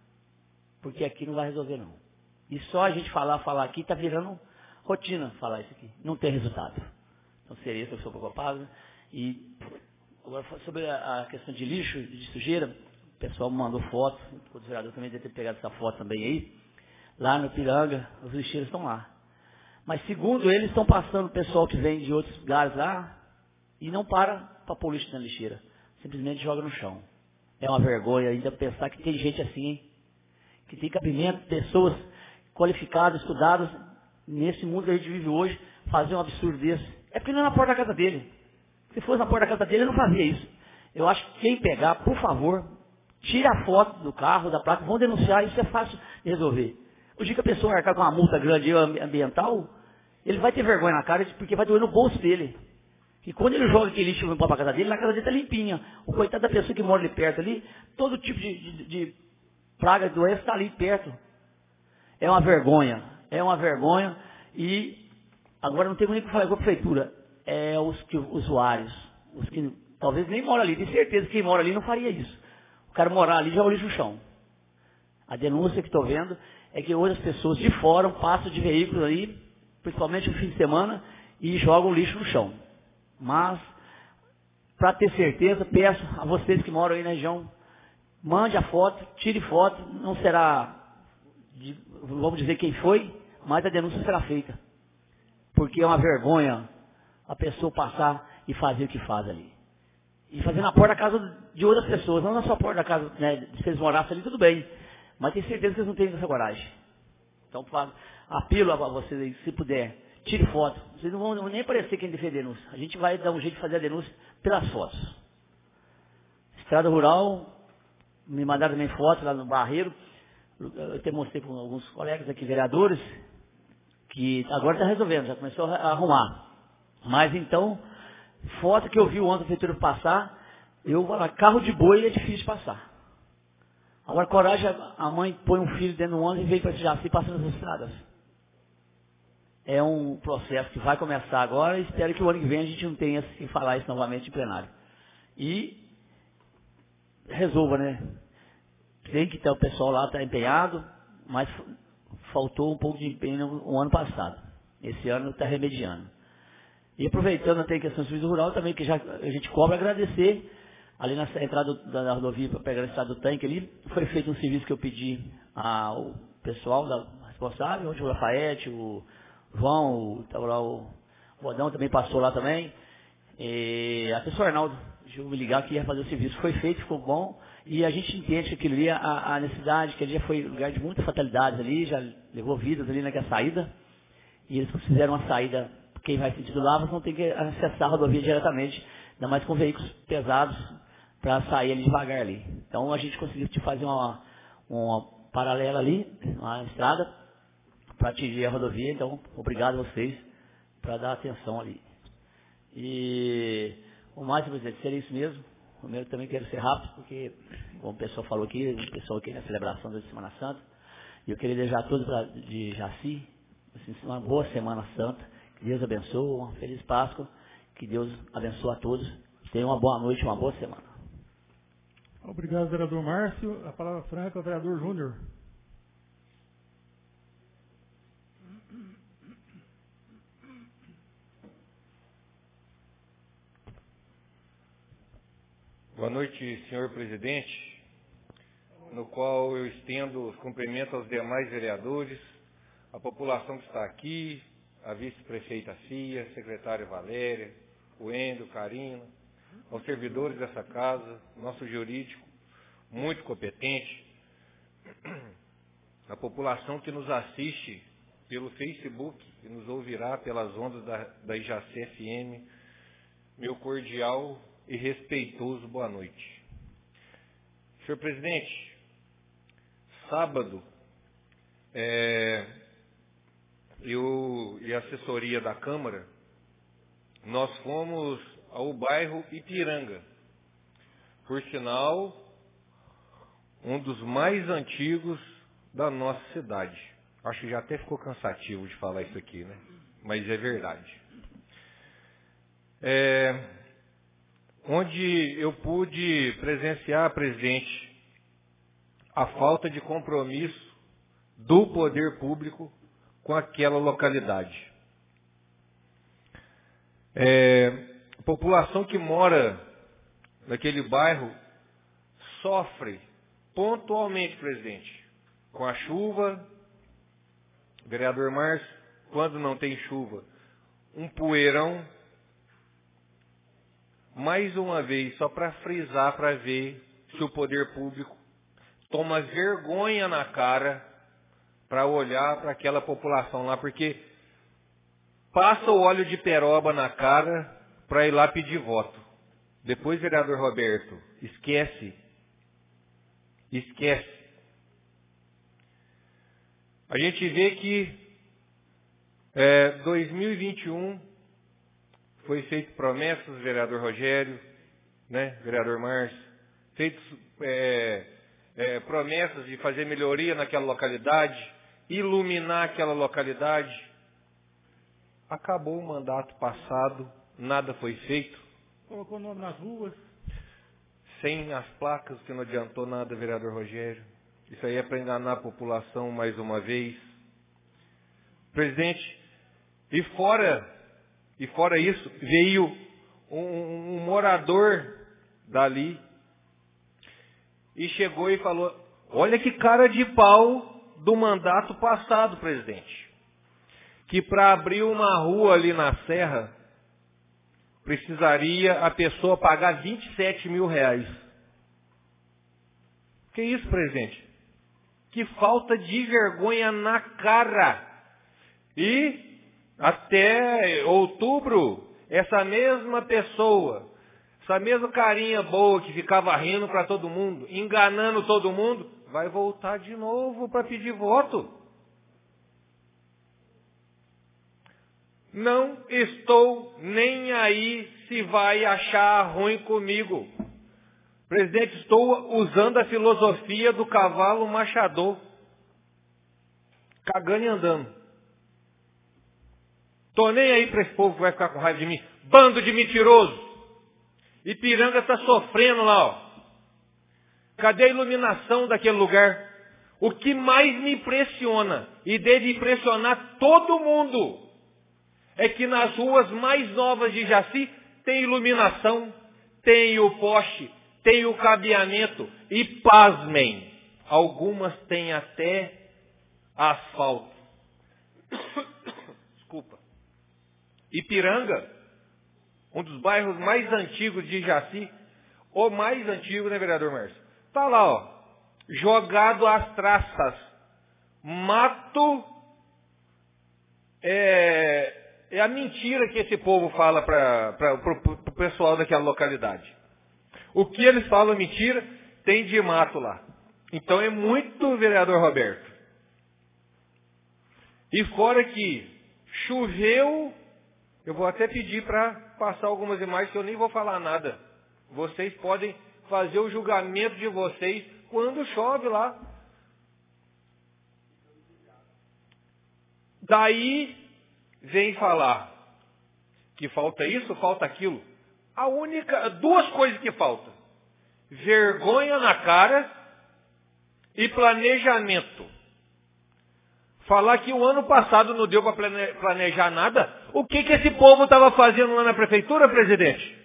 Porque aqui não vai resolver não. E só a gente falar aqui, está virando rotina falar isso aqui. Não tem resultado. Então seria isso que eu sou preocupado. E agora sobre a questão de lixo, de sujeira, o pessoal me mandou foto, o vereador também deve ter pegado essa foto também aí. Lá no Piranga, os lixeiros estão lá. Mas segundo eles, estão passando o pessoal que vem de outros lugares lá e não para pôr lixo na lixeira. Simplesmente joga no chão. É uma vergonha ainda pensar que tem gente assim, hein? Que tem cabimento, pessoas qualificadas, estudadas, nesse mundo que a gente vive hoje, fazer um absurdo desse. É porque não é na porta da casa dele. Se fosse na porta da casa dele, ele não fazia isso. Eu acho que quem pegar, por favor, tire a foto do carro, da placa, vão denunciar, isso é fácil de resolver. O dia que a pessoa arcar com uma multa grande ambiental, ele vai ter vergonha na cara, porque vai doer no bolso dele. E quando ele joga aquele lixo para a casa dele, na casa dele está limpinha. O coitado da pessoa que mora ali perto ali, todo tipo de praga, de doença está ali perto. É uma vergonha. E agora não tem nem o que falar com a prefeitura. É os usuários, os que talvez nem moram ali. Tenho certeza que quem mora ali não faria isso. O cara morar ali joga o lixo no chão. A denúncia que estou vendo é que hoje as pessoas de fora passam de veículos ali, principalmente no fim de semana, e jogam o lixo no chão. Mas, para ter certeza, peço a vocês que moram aí na região, mande a foto, tire foto, não será, vamos dizer quem foi, mas a denúncia será feita. Porque é uma vergonha a pessoa passar e fazer o que faz ali. E fazer na porta da casa de outras pessoas, não na sua porta da casa, né, se eles morassem ali, tudo bem. Mas tenho certeza que eles não têm essa coragem. Então, apelo a vocês aí, se puder, tire foto. Vocês não vão nem aparecer quem defender a denúncia. A gente vai dar um jeito de fazer a denúncia pelas fotos. Estrada Rural, me mandaram também fotos lá no Barreiro. Eu até mostrei com alguns colegas aqui, vereadores, que agora está resolvendo, já começou a arrumar. Mas então, foto que eu vi ontem a prefeitura passar, eu vou lá, carro de boi é difícil de passar. Agora, coragem, a mãe põe um filho dentro do ônibus e vem para esse Jaci passando nas estradas. É um processo que vai começar agora e espero que o ano que vem a gente não tenha que falar isso novamente em plenário. E resolva, né? Tem que ter o pessoal lá, está empenhado, mas faltou um pouco de empenho no ano passado. Esse ano está remediando. E aproveitando até a questão do serviço rural também, que já a gente cobra, agradecer. Ali na entrada da rodovia, para pegar a estrada do tanque ali, foi feito um serviço que eu pedi ao pessoal responsável, onde o Lafayette, o João, o Rodão também passou lá também. E a pessoa Arnaldo, deixa eu me ligar que ia fazer o serviço. Foi feito, ficou bom. E a gente entende que aquilo ali, a necessidade, que ali já foi lugar de muitas fatalidades ali, já levou vidas ali naquela saída. E eles fizeram uma saída, quem vai sentido Lavras não tem que acessar a rodovia diretamente, ainda mais com veículos pesados, para sair ali devagar ali. Então a gente conseguiu fazer uma paralela ali, uma estrada, para atingir a rodovia. Então, obrigado a vocês para dar atenção ali. E o mais, presidente, seria isso mesmo. Primeiro também quero ser rápido, porque, como o pessoal falou aqui, o pessoal aqui na celebração da Semana Santa, e eu queria desejar a todos de Jaci, assim, uma boa Semana Santa, que Deus abençoe, uma feliz Páscoa, que Deus abençoe a todos, tenham uma boa noite, uma boa semana. Obrigado, vereador Márcio. A palavra franca ao vereador Júnior. Boa noite, senhor presidente, no qual eu estendo os cumprimentos aos demais vereadores, a população que está aqui, a vice-prefeita Fia, secretária Valéria, o Endo, Karina, aos servidores dessa casa, nosso jurídico, muito competente, a população que nos assiste pelo Facebook e nos ouvirá pelas ondas da Ijaci FM, meu cordial e respeitoso boa noite. Senhor presidente, sábado, eu e a assessoria da Câmara, nós fomos ao bairro Ipiranga, por sinal, um dos mais antigos da nossa cidade. Acho que já até ficou cansativo de falar isso aqui, né? Mas é verdade. Onde eu pude presenciar, presidente, a falta de compromisso do poder público com aquela localidade. A população que mora naquele bairro sofre pontualmente, presidente, com a chuva, vereador Márcio, quando não tem chuva, um poeirão. Mais uma vez, só para frisar, para ver se o poder público toma vergonha na cara para olhar para aquela população lá, porque passa o óleo de peroba na cara para ir lá pedir voto. Depois, vereador Roberto, esquece. A gente vê que 2021 foi feito promessas, vereador Rogério, né, vereador Márcio, feitos promessas de fazer melhoria naquela localidade, iluminar aquela localidade. Acabou o mandato passado, nada foi feito. Colocou o nome nas ruas. Sem as placas, que não adiantou nada, vereador Rogério. Isso aí é para enganar a população mais uma vez. Presidente, e fora isso, veio um morador dali e chegou e falou, olha que cara de pau do mandato passado, presidente, que para abrir uma rua ali na Serra, precisaria a pessoa pagar 27 mil reais. Que isso, presidente? Que falta de vergonha na cara. E até outubro, essa mesma pessoa, essa mesma carinha boa que ficava rindo para todo mundo, enganando todo mundo, vai voltar de novo para pedir voto. Não estou nem aí se vai achar ruim comigo. Presidente, estou usando a filosofia do cavalo machador. Cagando e andando. Tô nem aí para esse povo que vai ficar com raiva de mim. Bando de mentiroso. Ipiranga está sofrendo lá, ó. Cadê a iluminação daquele lugar? O que mais me impressiona, e deve impressionar todo mundo, é que nas ruas mais novas de Jaci tem iluminação, tem o poste, tem o cabeamento e, pasmem, algumas têm até asfalto. Desculpa. Ipiranga, um dos bairros mais antigos de Jaci, o mais antigo, né, vereador Márcio? Está lá, ó, jogado às traças. Mato é a mentira que esse povo fala para o pessoal daquela localidade. O que eles falam mentira, tem de mato lá. Então é muito, vereador Roberto. E fora que choveu, eu vou até pedir para passar algumas imagens que eu nem vou falar nada. Vocês podem fazer o julgamento de vocês quando chove lá. Daí vem falar que falta isso, falta aquilo. Duas coisas que faltam. vergonha na cara e planejamento. Falar que o ano passado não deu para planejar nada. O que esse povo estava fazendo lá na prefeitura, presidente?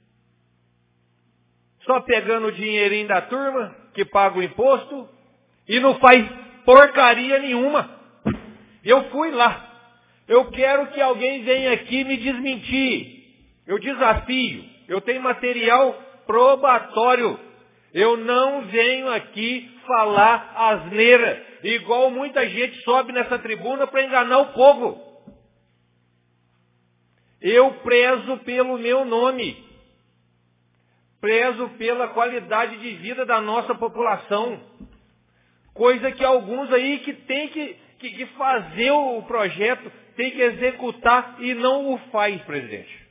Só pegando o dinheirinho da turma, que paga o imposto, e não faz porcaria nenhuma. Eu fui lá. Eu quero que alguém venha aqui me desmentir. Eu desafio. Eu tenho material probatório. Eu não venho aqui falar asneira, igual muita gente sobe nessa tribuna para enganar o povo. Eu prezo pelo meu nome. Prezo pela qualidade de vida da nossa população. Coisa que alguns aí que tem que fazer o projeto, tem que executar e não o faz, presidente.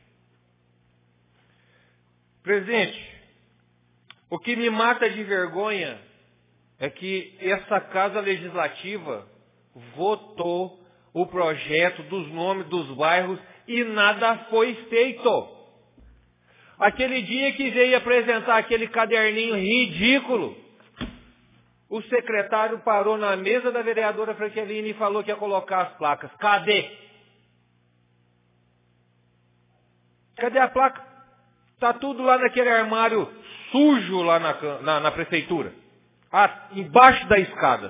Presidente, o que me mata de vergonha é que essa Casa Legislativa votou o projeto dos nomes dos bairros e nada foi feito. Aquele dia que veio apresentar aquele caderninho ridículo, o secretário parou na mesa da vereadora Franqueline e falou que ia colocar as placas. Cadê? Cadê a placa? Está tudo lá naquele armário sujo lá na prefeitura. Embaixo da escada.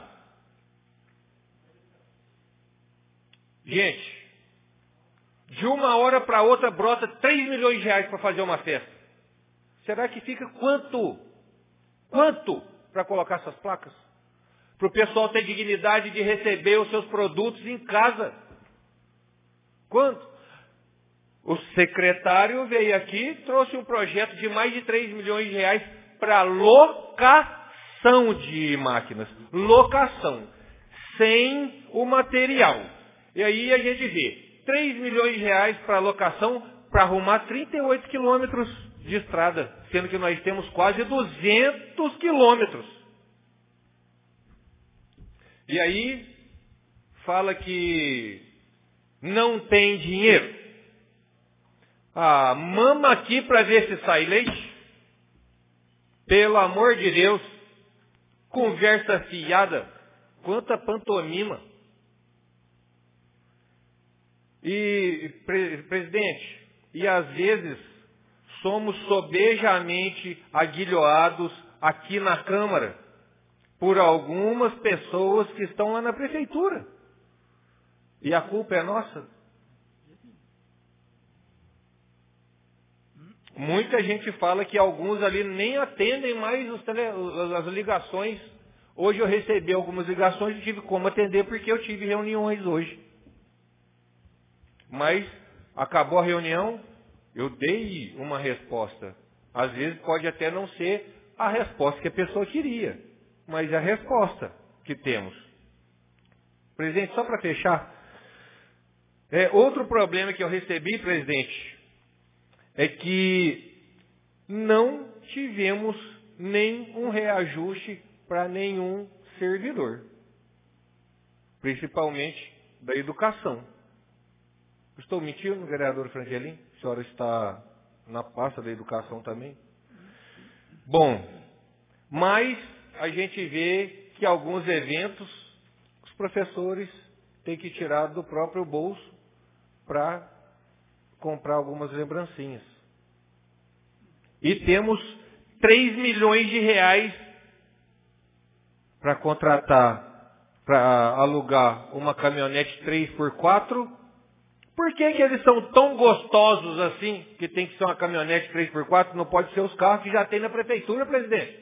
Gente, de uma hora para outra brota 3 milhões de reais para fazer uma festa. Será que fica quanto? Quanto para colocar essas placas? Para o pessoal ter dignidade de receber os seus produtos em casa. Quanto? O secretário veio aqui, trouxe um projeto de mais de 3 milhões de reais para locação de máquinas. Locação. Sem o material. E aí a gente vê 3 milhões de reais para locação para arrumar 38 quilômetros de estrada, sendo que nós temos quase 200 quilômetros. E aí fala que não tem dinheiro. Mama aqui para ver se sai leite. Pelo amor de Deus. Conversa fiada. Quanta pantomima. E, presidente, e às vezes somos sobejamente aguilhoados aqui na Câmara por algumas pessoas que estão lá na prefeitura. E a culpa é nossa. Muita gente fala que alguns ali nem atendem mais as ligações. Hoje eu recebi algumas ligações e tive como atender porque eu tive reuniões hoje. Mas acabou a reunião, eu dei uma resposta. Às vezes pode até não ser a resposta que a pessoa queria, mas é a resposta que temos. Presidente, só para fechar, outro problema que eu recebi, presidente, é que não tivemos nenhum reajuste para nenhum servidor, principalmente da educação. Estou mentindo, vereador Frangelin? A senhora está na pasta da educação também? Bom, mas a gente vê que alguns eventos os professores têm que tirar do próprio bolso para comprar algumas lembrancinhas. E temos 3 milhões de reais para contratar, para alugar uma caminhonete 3x4. Por que eles são tão gostosos assim, que tem que ser uma caminhonete 3x4, não pode ser os carros que já tem na prefeitura, presidente?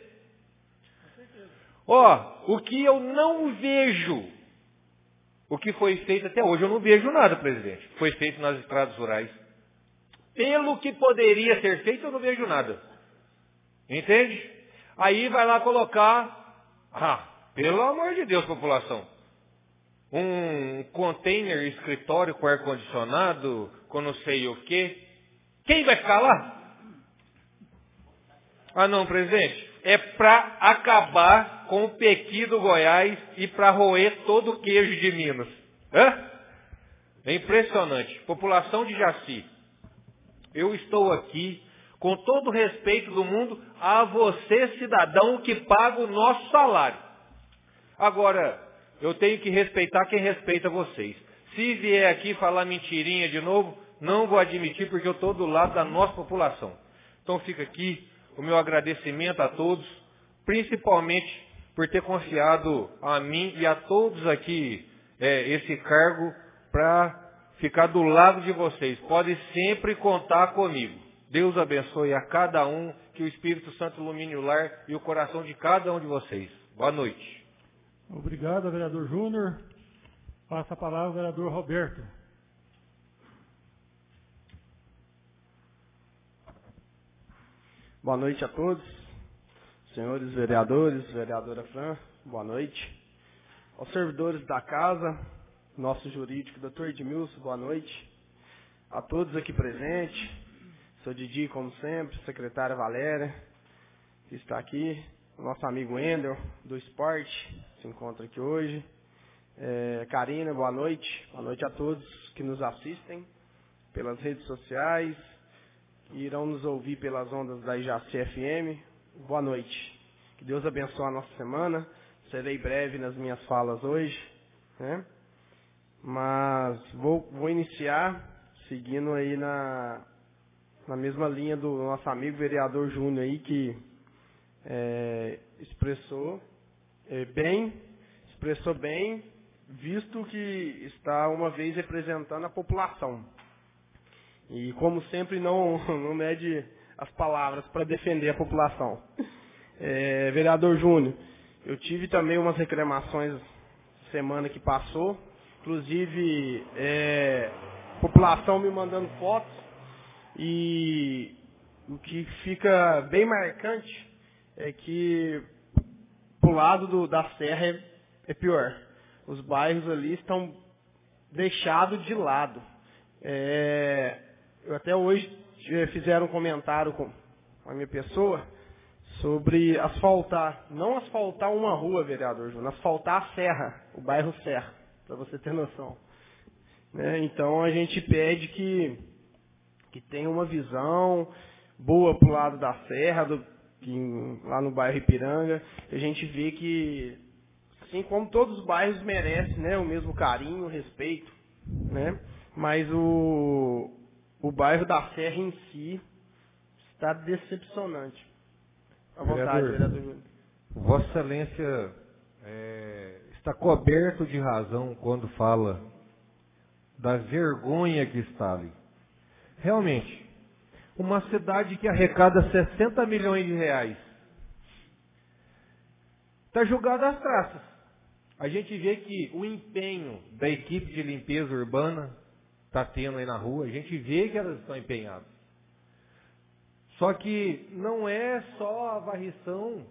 O que eu não vejo, o que foi feito até hoje, eu não vejo nada, presidente. Foi feito nas estradas rurais. Pelo que poderia ser feito, eu não vejo nada. Entende? Aí vai lá colocar, pelo amor de Deus, população, um container escritório com ar-condicionado, com não sei o quê. Quem vai ficar lá? Não, presidente. É para acabar com o pequi do Goiás e para roer todo o queijo de Minas. É impressionante. População de Jaci. Eu estou aqui com todo o respeito do mundo, a você, cidadão, que paga o nosso salário. Agora, eu tenho que respeitar quem respeita vocês. Se vier aqui falar mentirinha de novo, não vou admitir, porque eu estou do lado da nossa população. Então fica aqui o meu agradecimento a todos, principalmente por ter confiado a mim e a todos aqui esse cargo para ficar do lado de vocês. Pode sempre contar comigo. Deus abençoe a cada um, que o Espírito Santo ilumine o lar e o coração de cada um de vocês. Boa noite. Obrigado, vereador Júnior. Passa a palavra ao vereador Roberto. Boa noite a todos, senhores vereadores, vereadora Fran, boa noite. Aos servidores da casa, nosso jurídico, doutor Edmilson, boa noite. A todos aqui presentes, seu Didi, como sempre, secretária Valéria, que está aqui, o nosso amigo Endel, do esporte, se encontra aqui hoje. Karina, boa noite a todos que nos assistem pelas redes sociais, que irão nos ouvir pelas ondas da Ijaci FM. Boa noite. Que Deus abençoe a nossa semana. Serei breve nas minhas falas hoje, né? Mas vou iniciar seguindo aí na mesma linha do nosso amigo vereador Júnior aí, que expressou bem, visto que está uma vez representando a população. E, como sempre, não mede as palavras para defender a população. Vereador Júnior, eu tive também umas reclamações semana que passou, inclusive população me mandando fotos, e o que fica bem marcante é que pro lado da serra é pior. Os bairros ali estão deixados de lado. Eu até hoje fizeram um comentário com a minha pessoa sobre asfaltar, não asfaltar uma rua, vereador Júnior, asfaltar a serra, o bairro Serra, para você ter noção. Então a gente pede que tenha uma visão boa pro lado da serra, lá no bairro Ipiranga. A gente vê que, assim como todos os bairros merecem, né, o mesmo carinho, o respeito, né? Mas o bairro da Serra em si está decepcionante. À vontade, vereador Júnior. Vossa Excelência está coberto de razão quando fala da vergonha que está ali. Realmente, uma cidade que arrecada 60 milhões de reais está jogada às traças. A gente vê que o empenho da equipe de limpeza urbana está tendo aí na rua, a gente vê que elas estão empenhadas. Só que não é só a varrição.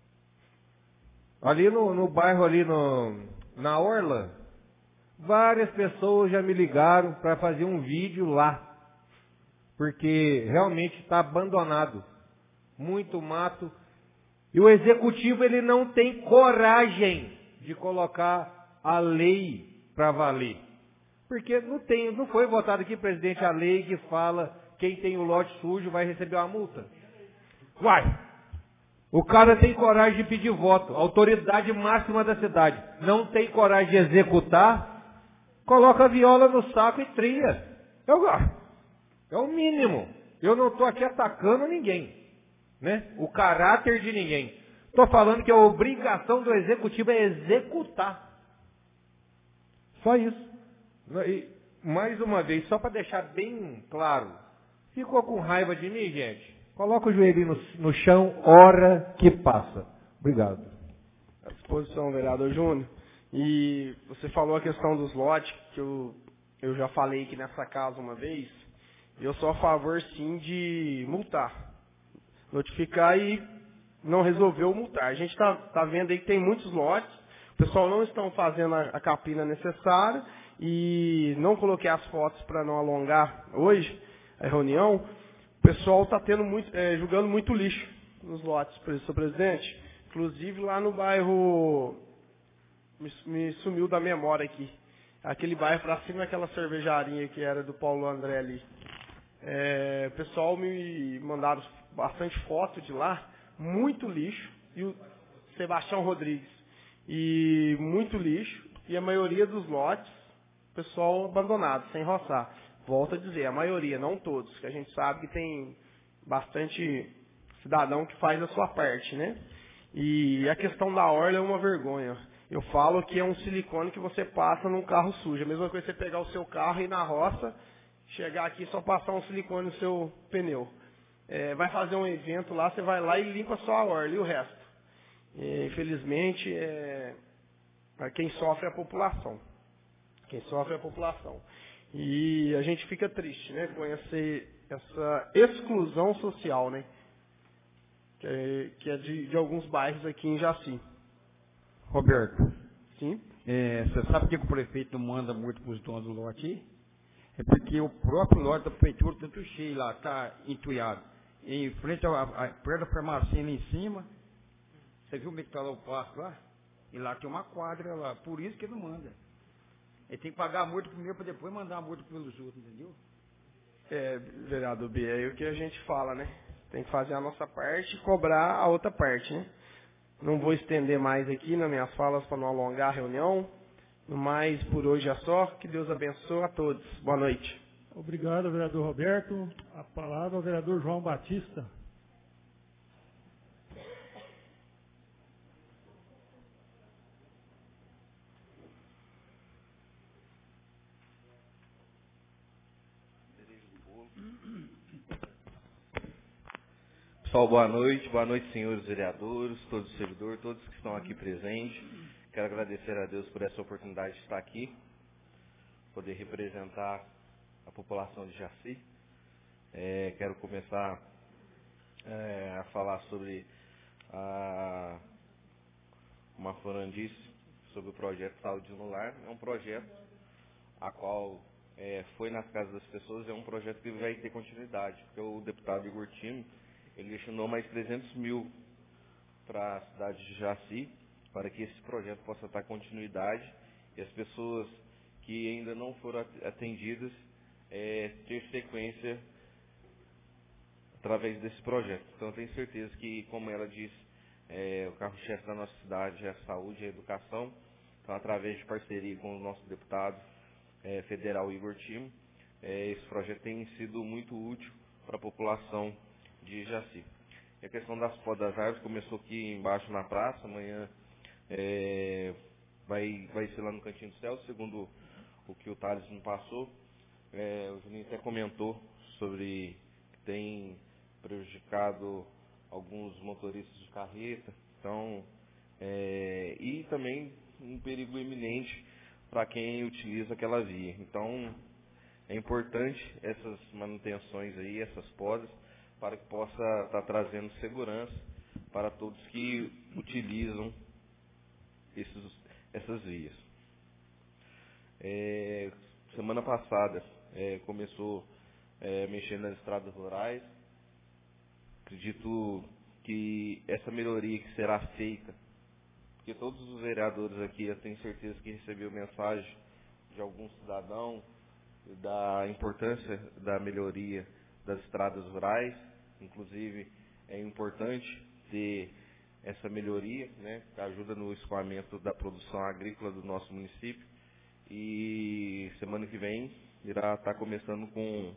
Ali no bairro, ali na Orla, várias pessoas já me ligaram para fazer um vídeo lá. Porque realmente está abandonado. Muito mato. E o executivo ele não tem coragem de colocar a lei para valer. Porque não foi votado aqui, presidente, a lei que fala quem tem o lote sujo vai receber uma multa. Uai! O cara tem coragem de pedir voto, autoridade máxima da cidade. Não tem coragem de executar, coloca a viola no saco e trilha. É o mínimo. Eu não estou aqui atacando ninguém, né? O caráter de ninguém. Estou falando que a obrigação do executivo é executar. Só isso. E, mais uma vez, só para deixar bem claro, ficou com raiva de mim, gente? Coloca o joelhinho no chão, hora que passa. Obrigado. À disposição, vereador Júnior. E você falou a questão dos lotes, que eu já falei aqui nessa casa uma vez. Eu sou a favor, sim, de multar. Notificar e não resolveu multar. A gente está vendo aí que tem muitos lotes, o pessoal não estão fazendo a capina necessária, e não coloquei as fotos para não alongar hoje a reunião. O pessoal está jogando muito lixo nos lotes, senhor presidente. Inclusive lá no bairro, me sumiu da memória aqui, aquele bairro para cima, aquela cervejaria que era do Paulo André ali. O pessoal me mandaram bastante foto de lá, muito lixo, e o Sebastião Rodrigues, e muito lixo, e a maioria dos lotes, pessoal abandonado, sem roçar. Volto a dizer, a maioria, não todos, que a gente sabe que tem bastante cidadão que faz a sua parte, né? E a questão da orla é uma vergonha. Eu falo que é um silicone que você passa num carro sujo. A mesma coisa que você pegar o seu carro e ir na roça, chegar aqui e só passar um silicone no seu pneu. Vai fazer um evento lá, você vai lá e limpa só a orla e o resto. Infelizmente, quem sofre é a população. Quem sofre é a população. E a gente fica triste, né, com essa exclusão social, né, que é de alguns bairros aqui em Jaci. Roberto. Sim? Você sabe por que o prefeito não manda muito para os donos do lote aí? É porque o próprio lote da prefeitura está tudo cheio lá, está entulhado. Em frente perto da farmácia lá em cima, você viu como é que está lá o pasto lá? E lá tem uma quadra lá, por isso que ele não manda. Ele tem que pagar a multa primeiro para depois mandar a multa pelos outros, entendeu? Vereador B, é o que a gente fala, né? Tem que fazer a nossa parte e cobrar a outra parte, né? Não vou estender mais aqui nas minhas falas para não alongar a reunião. No mais, por hoje é só. Que Deus abençoe a todos. Boa noite. Obrigado, vereador Roberto. A palavra ao vereador João Batista. Pessoal, boa noite, senhores vereadores, todos os servidores, todos que estão aqui presentes. Quero agradecer a Deus por essa oportunidade de estar aqui, poder representar a população de Jaci. Quero começar a falar sobre uma forandice sobre o projeto Saúde no Lar. É um projeto a qual foi nas casas das pessoas, é um projeto que vai ter continuidade, porque o deputado Igor Tino, ele destinou mais 300 mil para a cidade de Jaci, para que esse projeto possa dar continuidade e as pessoas que ainda não foram atendidas ter sequência através desse projeto. Então, eu tenho certeza que, como ela disse, o carro-chefe da nossa cidade é a saúde e a educação. Então, através de parceria com o nosso deputado federal Igor Tino, esse projeto tem sido muito útil para a população de Jaci. E a questão das podas das árvores começou aqui embaixo na praça, amanhã vai ser lá no Cantinho do Céu, segundo o que o Thales me passou. O Juninho até comentou sobre que tem prejudicado alguns motoristas de carreta, então, e também um perigo iminente para quem utiliza aquela via. Então, é importante essas manutenções aí, essas podas, para que possa estar trazendo segurança para todos que utilizam essas vias. Semana passada começou mexendo nas estradas rurais. Acredito que essa melhoria que será feita, porque todos os vereadores aqui, eu tenho certeza que recebeu mensagem de algum cidadão da importância da melhoria das estradas rurais. Inclusive, é importante ter essa melhoria, né, que ajuda no escoamento da produção agrícola do nosso município. E semana que vem irá estar começando com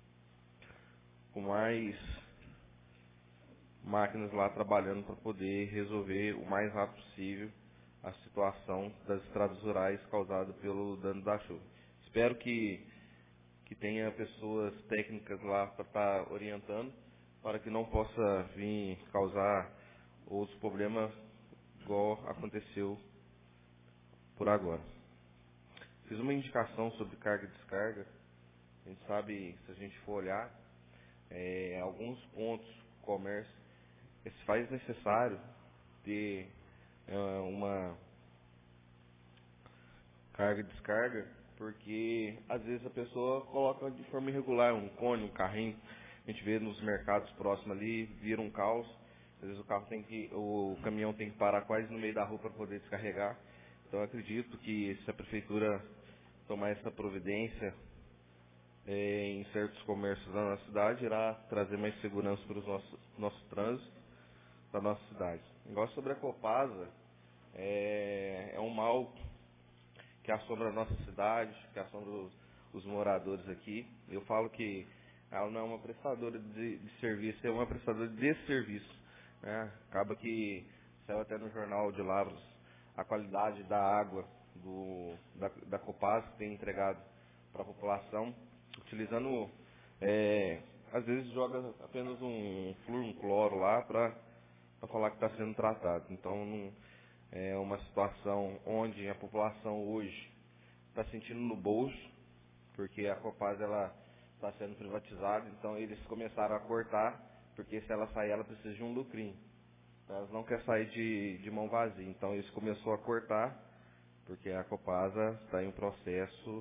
mais máquinas lá trabalhando para poder resolver o mais rápido possível a situação das estradas rurais causada pelo dano da chuva. Espero que tenha pessoas técnicas lá para estar orientando, para que não possa vir causar outros problemas igual aconteceu por agora. Fiz uma indicação sobre carga e descarga. A gente sabe, se a gente for olhar, alguns pontos do comércio, se faz necessário ter uma carga e descarga, porque às vezes a pessoa coloca de forma irregular um cone, um carrinho. A gente vê nos mercados próximos ali, vira um caos. Às vezes o caminhão tem que parar quase no meio da rua para poder descarregar. Então eu acredito que se a prefeitura tomar essa providência em certos comércios da nossa cidade, irá trazer mais segurança para o nosso trânsito da nossa cidade. Igual sobre a Copasa, é um mal que assombra a nossa cidade, que assombra os moradores aqui. Eu falo que ela não é uma prestadora de serviço, é uma prestadora de desserviço, né? Acaba que saiu até no jornal de Lavras a qualidade da água da Copasa que tem entregado para a população, utilizando, às vezes joga apenas um cloro lá para falar que está sendo tratado. Então é uma situação onde a população hoje está sentindo no bolso, porque a Copasa ela está sendo privatizada, então eles começaram a cortar, porque se ela sair ela precisa de um lucrinho. Elas não querem sair de mão vazia, então eles começaram a cortar, porque a Copasa está em um processo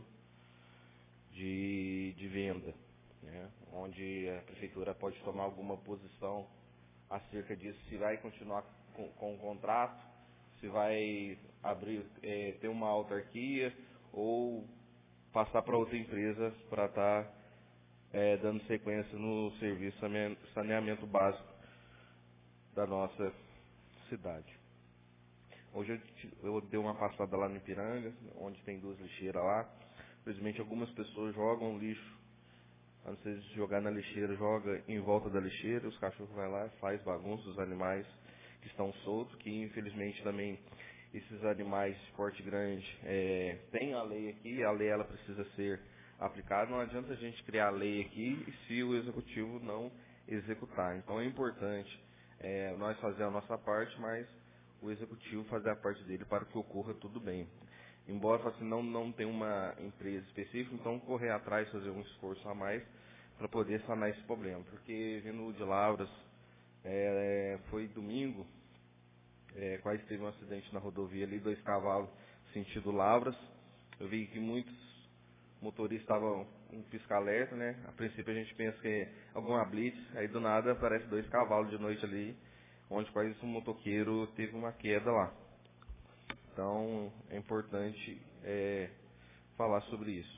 de venda, né? Onde a prefeitura pode tomar alguma posição acerca disso, se vai continuar com o contrato, se vai abrir, ter uma autarquia ou passar para outra empresa para estar dando sequência no serviço de saneamento básico da nossa cidade. Hoje eu dei uma passada lá no Ipiranga, onde tem 2 lixeiras lá. Infelizmente algumas pessoas jogam lixo, antes de jogar na lixeira, joga em volta da lixeira, os cachorros vão lá e faz bagunça, os animais que estão soltos, que infelizmente também esses animais de porte grande, tem a lei aqui, a lei ela precisa ser aplicada, não adianta a gente criar a lei aqui se o executivo não executar. Então é importante nós fazer a nossa parte, mas o executivo fazer a parte dele para que ocorra tudo bem. Embora assim, não tenha uma empresa específica, então correr atrás, fazer um esforço a mais para poder sanar esse problema. Porque vindo de Lavras, foi domingo, quase teve um acidente na rodovia ali, 2 cavalos sentido Lavras. Eu vi que muitos motoristas estavam com pisca-alerta, né? A princípio a gente pensa que é alguma blitz, aí do nada aparece 2 cavalos de noite ali, onde quase um motoqueiro teve uma queda lá. Então é importante falar sobre isso.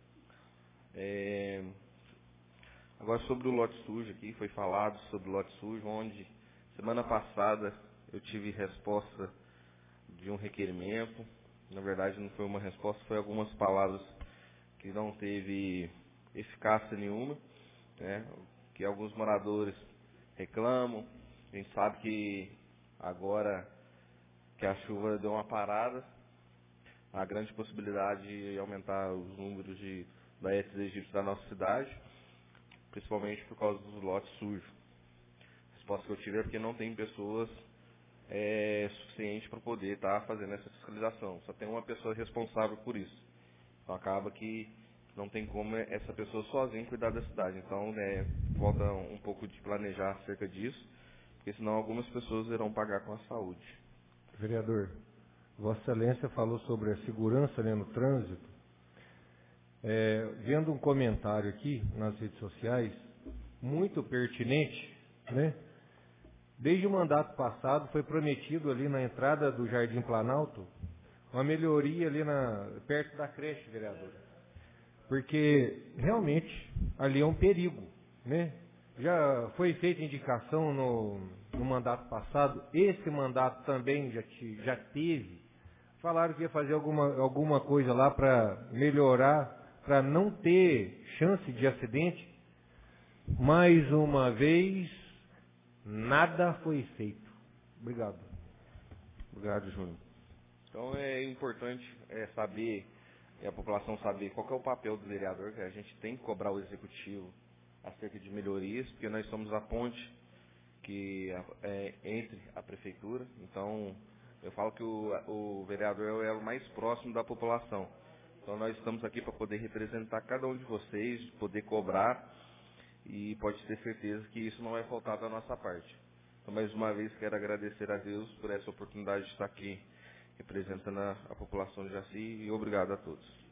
Agora sobre o lote sujo aqui, foi falado sobre o lote sujo, onde semana passada eu tive resposta de um requerimento. Na verdade não foi uma resposta, foi algumas palavras que não teve eficácia nenhuma, né? Que alguns moradores reclamam. A gente sabe que agora que a chuva deu uma parada, há grande possibilidade de aumentar os números da Aedes aegypti da nossa cidade, principalmente por causa dos lotes sujos. A resposta que eu tive é porque não tem pessoas suficientes para poder estar fazendo essa fiscalização. Só tem uma pessoa responsável por isso. Então acaba que não tem como essa pessoa sozinha cuidar da cidade. Então falta um pouco de planejar acerca disso, porque senão algumas pessoas irão pagar com a saúde. Vereador, Vossa Excelência falou sobre a segurança, né, no trânsito. Vendo um comentário aqui nas redes sociais, muito pertinente, né? Desde o mandato passado foi prometido ali na entrada do Jardim Planalto uma melhoria ali perto da creche, vereador. Porque realmente ali é um perigo, né? Já foi feita indicação no mandato passado, esse mandato também já teve. Falaram que ia fazer alguma coisa lá para melhorar, para não ter chance de acidente. Mais uma vez, nada foi feito. Obrigado. Obrigado, Júnior. Então é importante saber, a população saber qual que é o papel do vereador, que a gente tem que cobrar o executivo acerca de melhorias, porque nós somos a ponte que entre a prefeitura. Então eu falo que o vereador é o elo mais próximo da população. Então nós estamos aqui para poder representar cada um de vocês, poder cobrar, e pode ter certeza que isso não vai faltar da nossa parte. Então mais uma vez quero agradecer a Deus por essa oportunidade de estar aqui representando a população de Jaci, e obrigado a todos.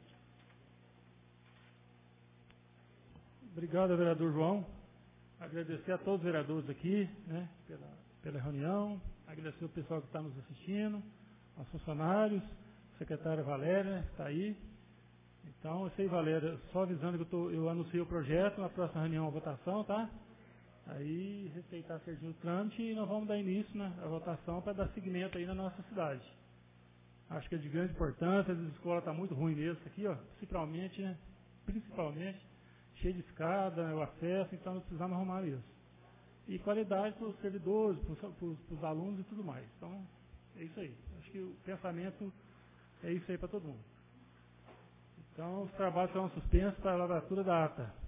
Obrigado, vereador João. Agradecer a todos os vereadores aqui, né, pela reunião. Agradecer o pessoal que está nos assistindo, aos funcionários, a secretária Valéria, está aí. Então, isso aí, Valéria, só avisando que eu anunciei o projeto, na próxima reunião a votação, tá? Aí, respeitar certinho o trâmite e nós vamos dar início, né, à votação para dar seguimento aí na nossa cidade. Acho que é de grande importância, a escola está muito ruim mesmo, aqui, ó, principalmente, né? Principalmente, cheio de escada, o acesso, então nós precisamos arrumar isso. E qualidade para os servidores, para os alunos e tudo mais. Então, é isso aí. Acho que o pensamento é isso aí para todo mundo. Então, os trabalhos serão suspensos para a lavratura da ata.